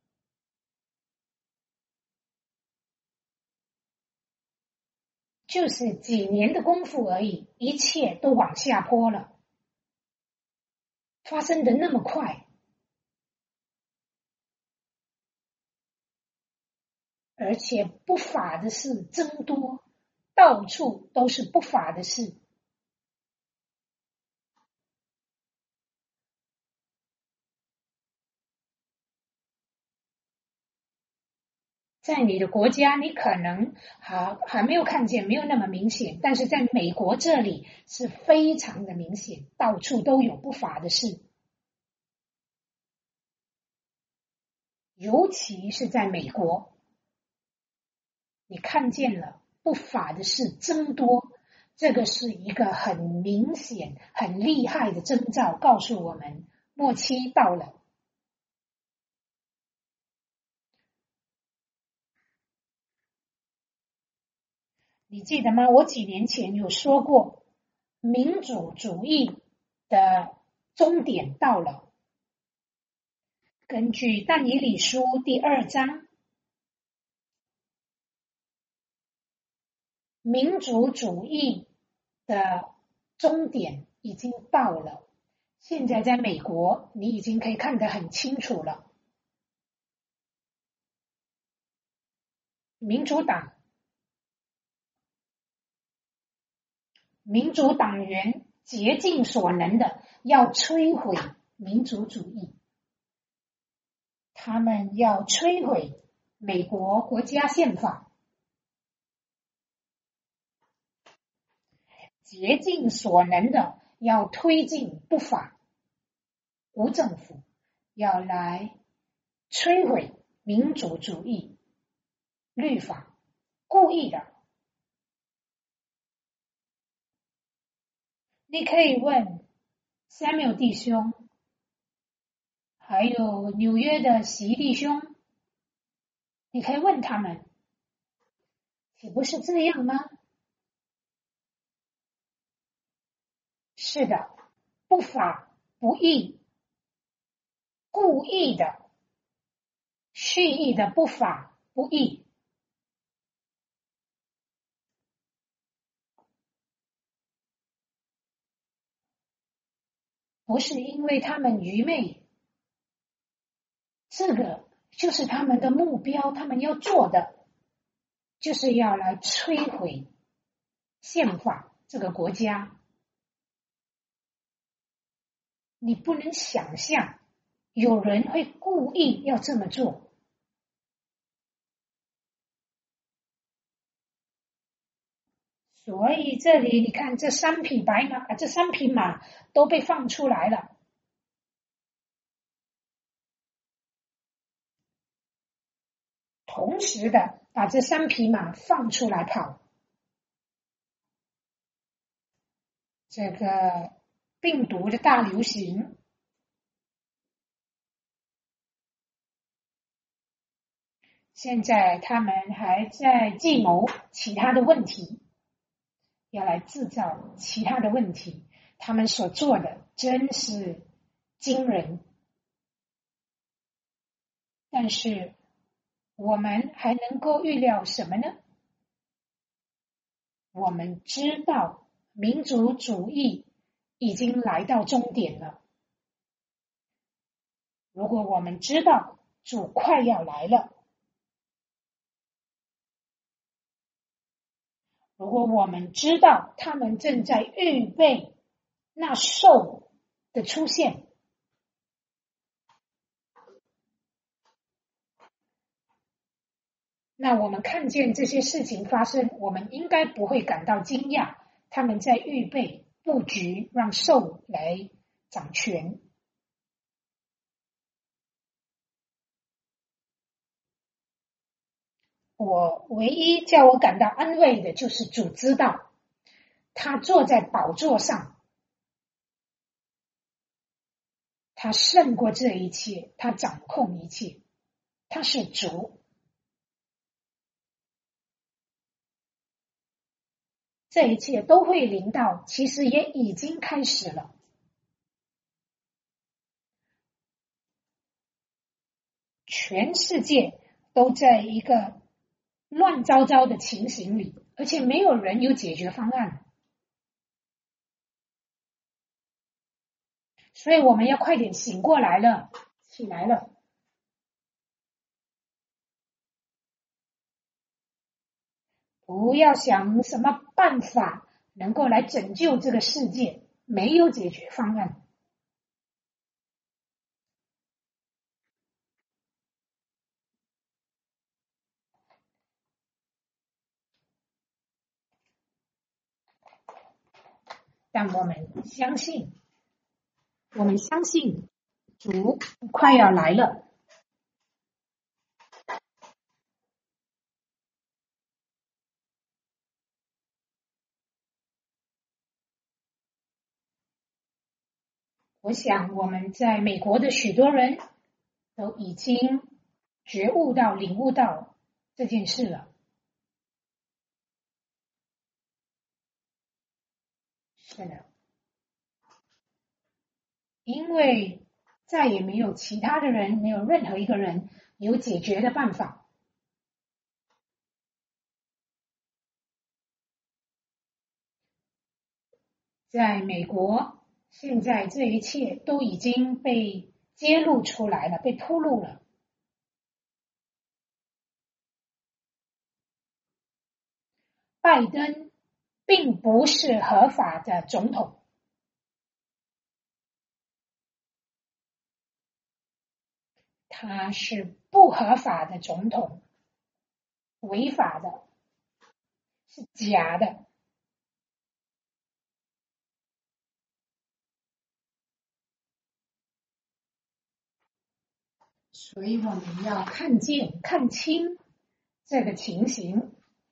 就是几年的功夫而已，一切都往下坡了，发生的那么快。而且不法的事增多，到处都是不法的事。在你的国家，你可能还没有看见，没有那么明显，但是在美国这里是非常的明显，到处都有不法的事，尤其是在美国，你看见了， 不法的事增多，这个是一个很明显、很厉害的征兆，告诉我们末期到了。你记得吗？我几年前有说过，民主主义的终点到了。根据但以理书第2章，民主主义的终点已经到了。现在在美国，你已经可以看得很清楚了。民主党员竭尽所能的要摧毁民主主义，他们要摧毁美国国家宪法，竭尽所能的要推进不法无政府，要来摧毁民主主义律法，故意的。你可以问 Samuel 弟兄，还有纽约的席弟兄，你可以问他们，岂不是这样吗？是的，不法不义，故意的、蓄意的不法不义，不是因为他们愚昧，这个就是他们的目标，他们要做的就是要来摧毁宪法这个国家。你不能想象有人会故意要这么做。所以这里你看，这3匹马，这3匹马都被放出来了。同时的把这3匹马放出来跑。这个病毒的大流行，现在他们还在计谋其他的问题，要来制造其他的问题。他们所做的真是惊人。但是我们还能够预料什么呢？我们知道民族主义已经来到终点了。如果我们知道主快要来了，如果我们知道他们正在预备那兽的出现，那我们看见这些事情发生，我们应该不会感到惊讶。他们在预备布局，让兽来掌权。我唯一叫我感到安慰的就是主知道，他坐在宝座上，他胜过这一切，他掌控一切，他是主。这一切都会临到，其实也已经开始了。全世界都在一个乱糟糟的情形里，而且没有人有解决方案。所以我们要快点醒过来了，起来了。不要想什么办法能够来拯救这个世界，没有解决方案。但我们相信主快要来了。 我想我们在美国的许多人都已经觉悟到、领悟到这件事了。是的，因为再也没有其他的人，没有任何一个人有解决的办法。在美国，现在这一切都已经被揭露出来了，被铺露了。拜登并不是合法的总统，他是不合法的总统，违法的，是假的。所以我们要看见、看清这个情形，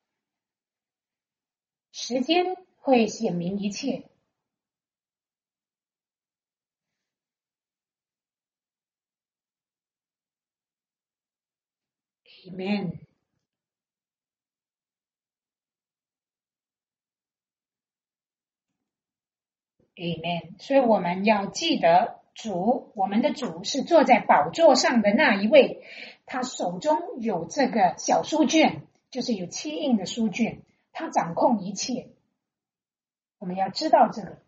时间会显明一切。Amen。Amen。所以我们要记得主，我们的主是坐在宝座上的那一位，他手中有这个小书卷，就是有7印的书卷，他掌控一切。我们要知道这个。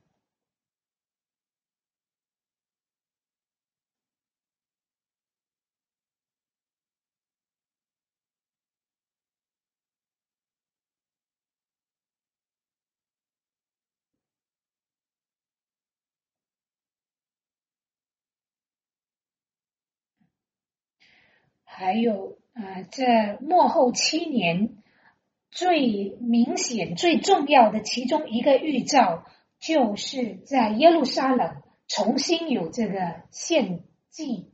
还有这末后7年最明显、最重要的其中一个预兆，就是在耶路撒冷重新有这个献祭，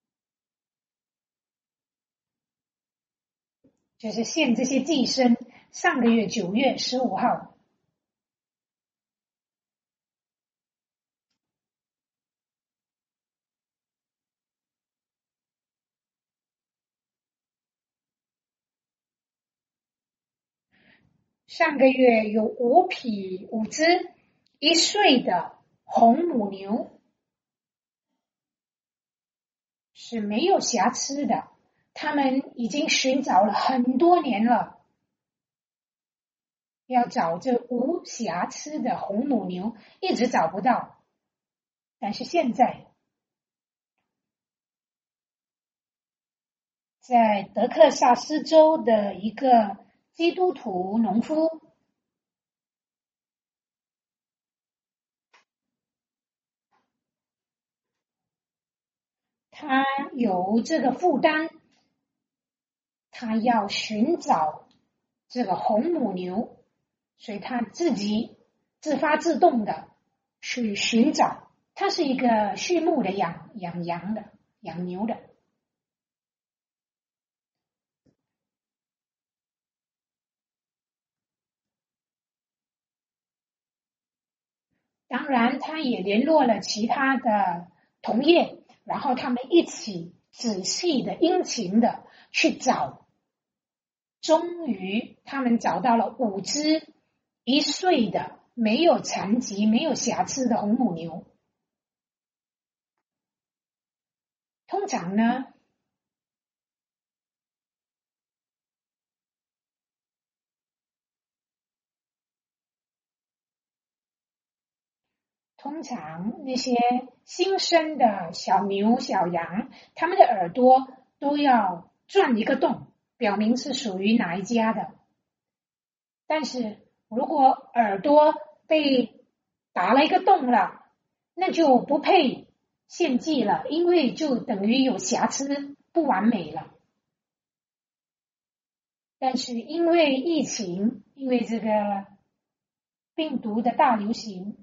就是献这些祭牲。上个月9月15号，上个月有5匹5只1岁的红母牛是没有瑕疵的，他们已经寻找了很多年了，要找这无瑕疵的红母牛，一直找不到。但是现在，在德克萨斯州的一个基督徒农夫，他有这个负担，他要寻找这个红母牛，所以他自己自发自动的去寻找。他是一个畜牧的养羊的、养牛的。当然，他也联络了其他的同业，然后他们一起仔细的、殷勤的去找。终于，他们找到了5只1岁的、没有残疾、没有瑕疵的红母牛。通常呢，那些新生的小牛、小羊，它们的耳朵都要钻一个洞，表明是属于哪一家的。但是如果耳朵被打了一个洞了，那就不配献祭了，因为就等于有瑕疵，不完美了。但是因为疫情，因为这个病毒的大流行，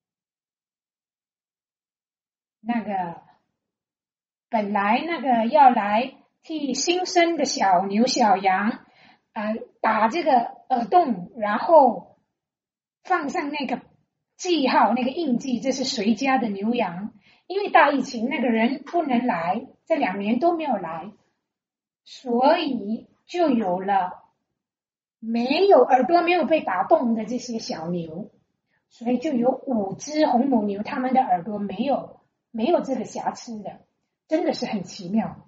那个本来那个要来替新生的小牛小羊打这个耳洞，然后放上那个记号那个印记，这是谁家的牛羊， 因为大疫情那个人不能来，这2年都没有来，所以就有了没有耳朵没有被打动的这些小牛，所以就有5只红母牛，它们的耳朵没有这个瑕疵的，真的是很奇妙。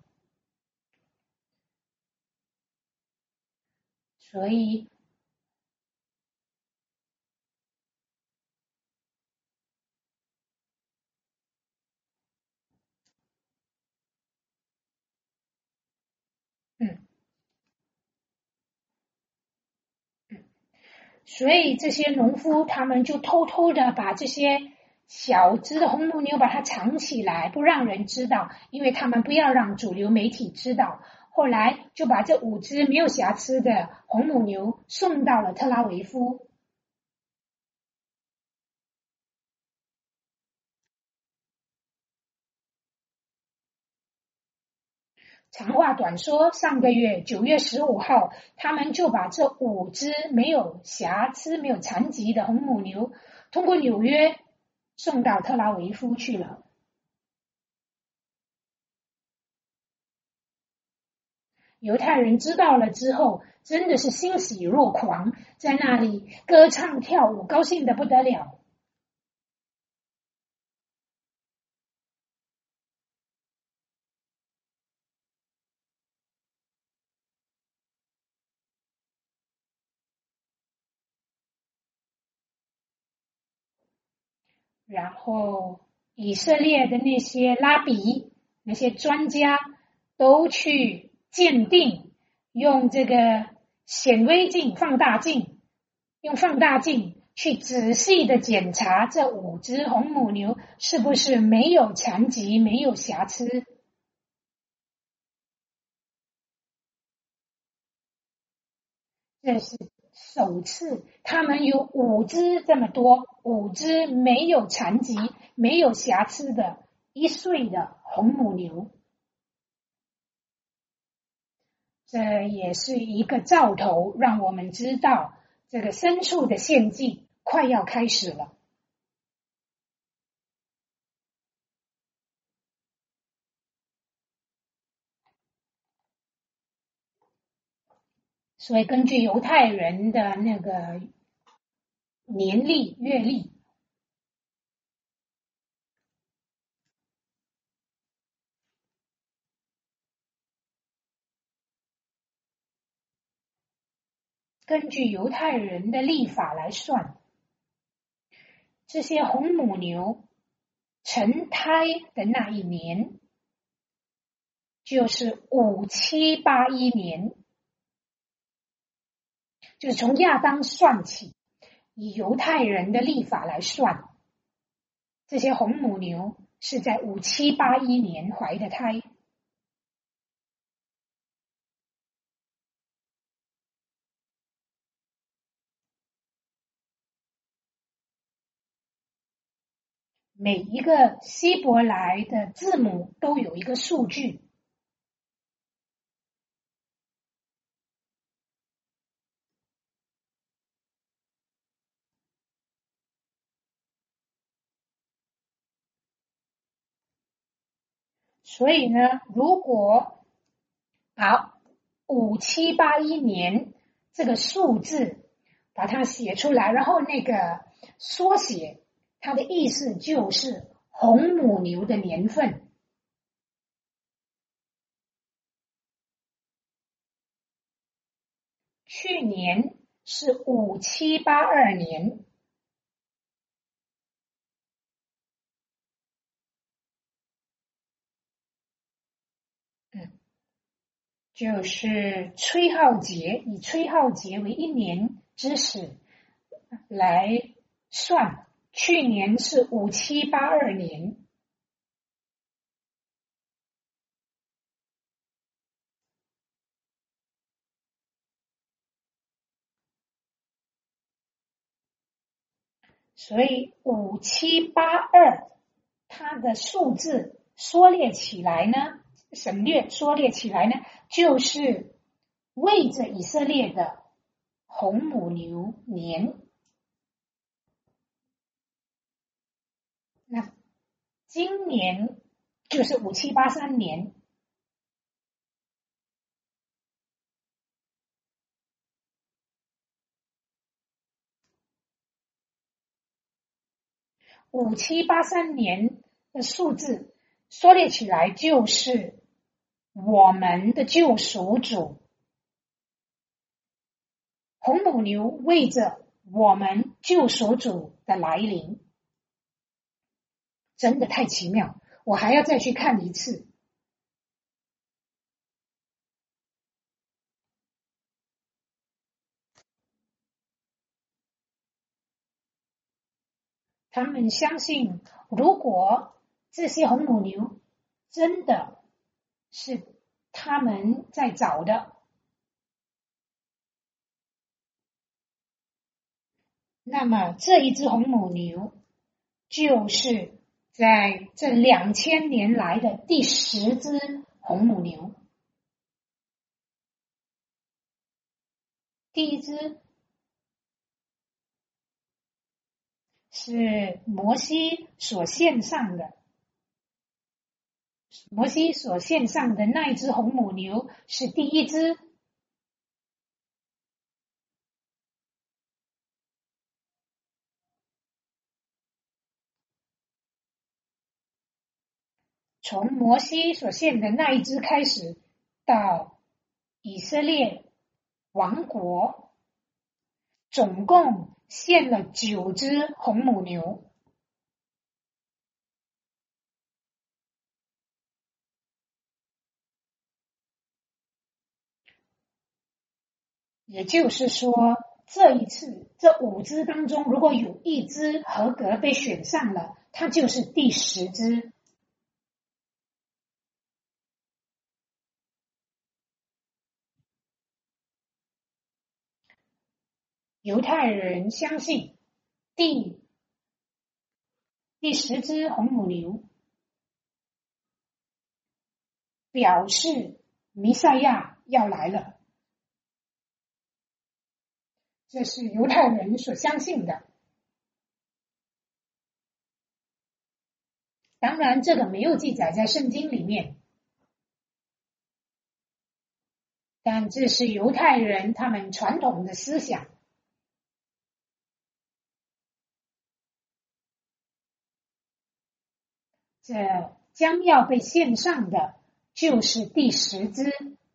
所以嗯。所以这些农夫他们就偷偷的把这些小只的红母牛把它藏起来，不让人知道，因为他们不要让主流媒体知道。后来就把这5只没有瑕疵的红母牛送到了特拉维夫。长话短说，上个月9月15号，他们就把这5只没有瑕疵、没有残疾的红母牛，通过纽约送到特拉维夫去了。犹太人知道了之后，真的是欣喜若狂，在那里歌唱跳舞，高兴得不得了。然后以色列的那些拉比、那些专家都去鉴定，用这个显微镜、放大镜，用放大镜去仔细的检查这5只红母牛是不是没有残疾、没有瑕疵。这是首次，他们有5只这么多，5只没有残疾、没有瑕疵的1岁的红母牛，这也是一个兆头，让我们知道这个牲畜的献祭快要开始了。所以根据犹太人的那个年历、月历，根据犹太人的历法来算，这些红母牛成胎的那一年就是5781年，就是从亚当算起，以犹太人的历法来算，这些红母牛是在5781年怀的胎。每一个希伯来的字母都有一个数据，所以呢，如果把5781年这个数字把它写出来，然后那个缩写，它的意思就是红母牛的年份。去年是5782年，就是吹号节，以吹号节为1年之始来算，去年是5782年。所以5782，它的数字缩略起来呢，缩略起来呢，就是为着以色列的红母牛年。那今年就是5783年。5783年的数字缩略起来就是我们的救赎主红母牛为着我们救赎主的来临，真的太奇妙，我还要再去看一次。他们相信，如果这些红母牛真的是他们在找的，那么这一只红母牛就是在这2000年来的第10只红母牛。第一只是摩西所献上的，摩西所献上的那一只红母牛是第一只。从摩西所献的那一只开始，到以色列王国，总共献了9只红母牛。也就是说，这一次这5只当中，如果有1只合格被选上了，它就是第10只。犹太人相信第10只红母牛表示弥赛亚要来了，这是犹太人所相信的。当然，这个没有记载在圣经里面，但这是犹太人他们传统的思想。这将要被献上的就是第10只。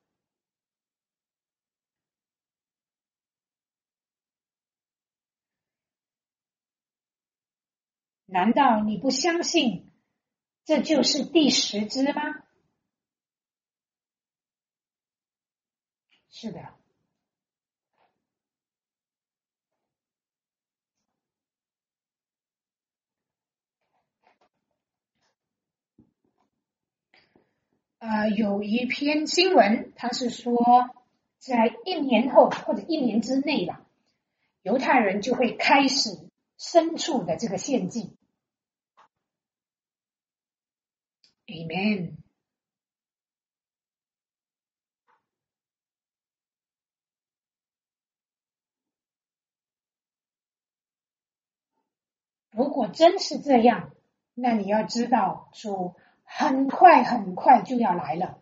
难道你不相信这就是第10只吗？是的。有一篇新闻，他是说，在1年后或者1年之内吧，犹太人就会开始牲畜的这个献祭。Amen。如果真是这样，那你要知道，主很快很快就要来了。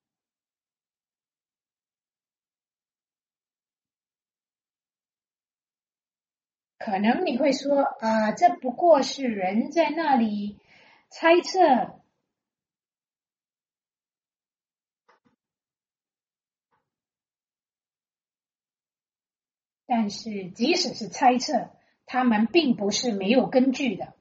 可能你会说这不过是人在那里猜测，但是即使是猜测，他们并不是没有根据的。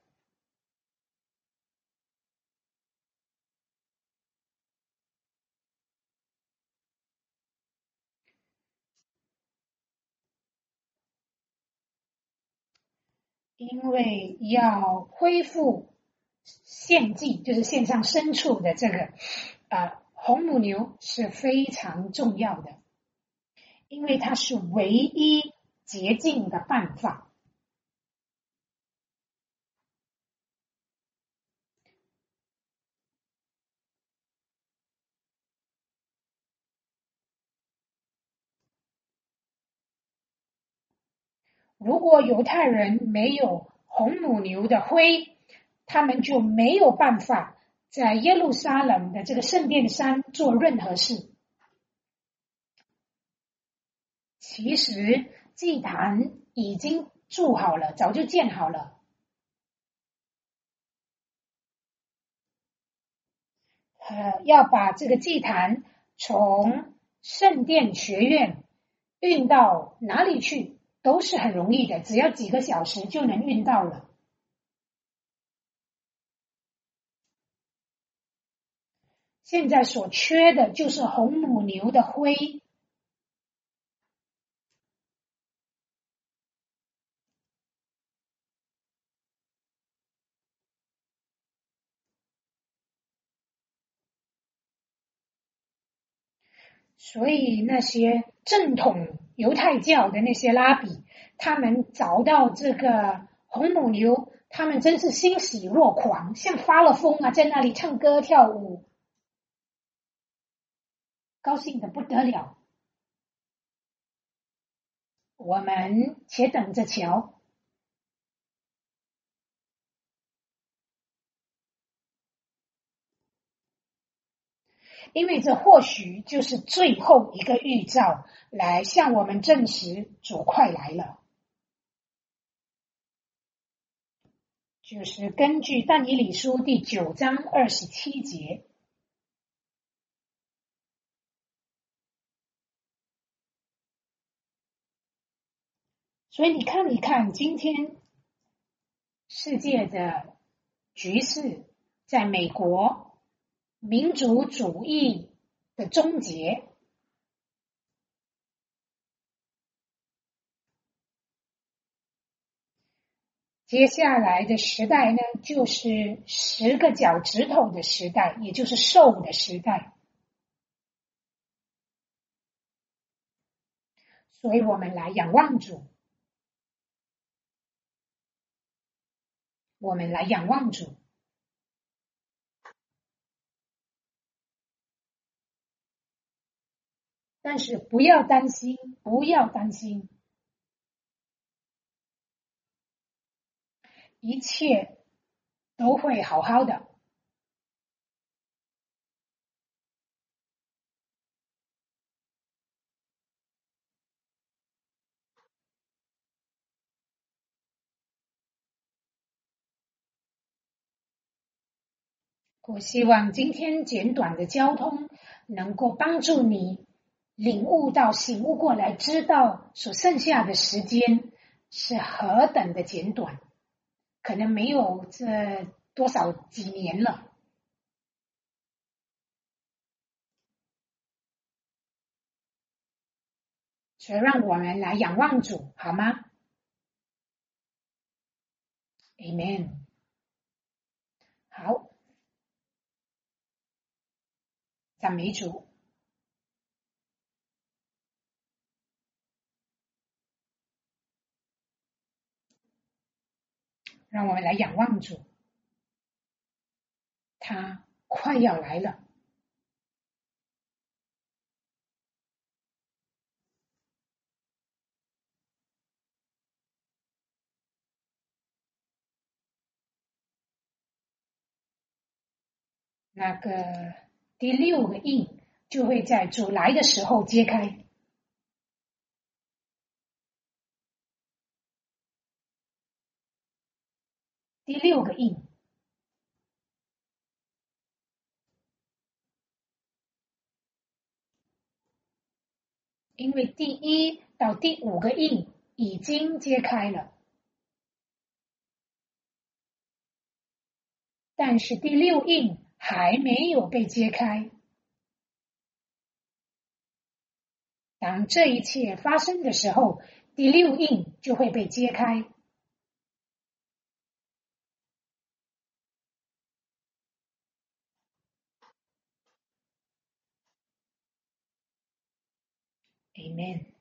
因为要恢复献祭，就是献上牲畜的这个红母牛是非常重要的，因为它是唯一洁净的办法。如果犹太人没有红母牛的灰， 他们就没有办法在耶路撒冷的这个圣殿山做任何事。其实祭坛已经筑好了，早就建好了。要把这个祭坛从圣殿学院运到哪里去都是很容易的，只要几个小时就能运到了。现在所缺的就是红母牛的灰。所以那些正统犹太教的那些拉比，他们找到这个红母牛，他们真是欣喜若狂，像发了疯啊，在那里唱歌跳舞，高兴的不得了。我们且等着瞧。因为这或许就是最后一个预兆，来向我们证实主快来了。就是根据但以理书第9章27节。所以你看一看今天世界的局势，在美国民族主义的终结，接下来的时代呢，就是10个脚趾头的时代，也就是兽的时代。所以我们来仰望主，我们来仰望主。但是不要担心，不要担心，一切都会好好的。我希望今天简短的交通能够帮助你领悟到、醒悟过来，知道所剩下的时间是何等的简短，可能没有这多少几年了。所以让我们来仰望主，好吗 ？Amen。好，赞美主。让我们来仰望主，他快要来了。那个第6个印就会在主来的时候揭开。第6个印，因为第1到第5个印已经揭开了，但是第6印还没有被揭开。当这一切发生的时候，第6印就会被揭开。Amen。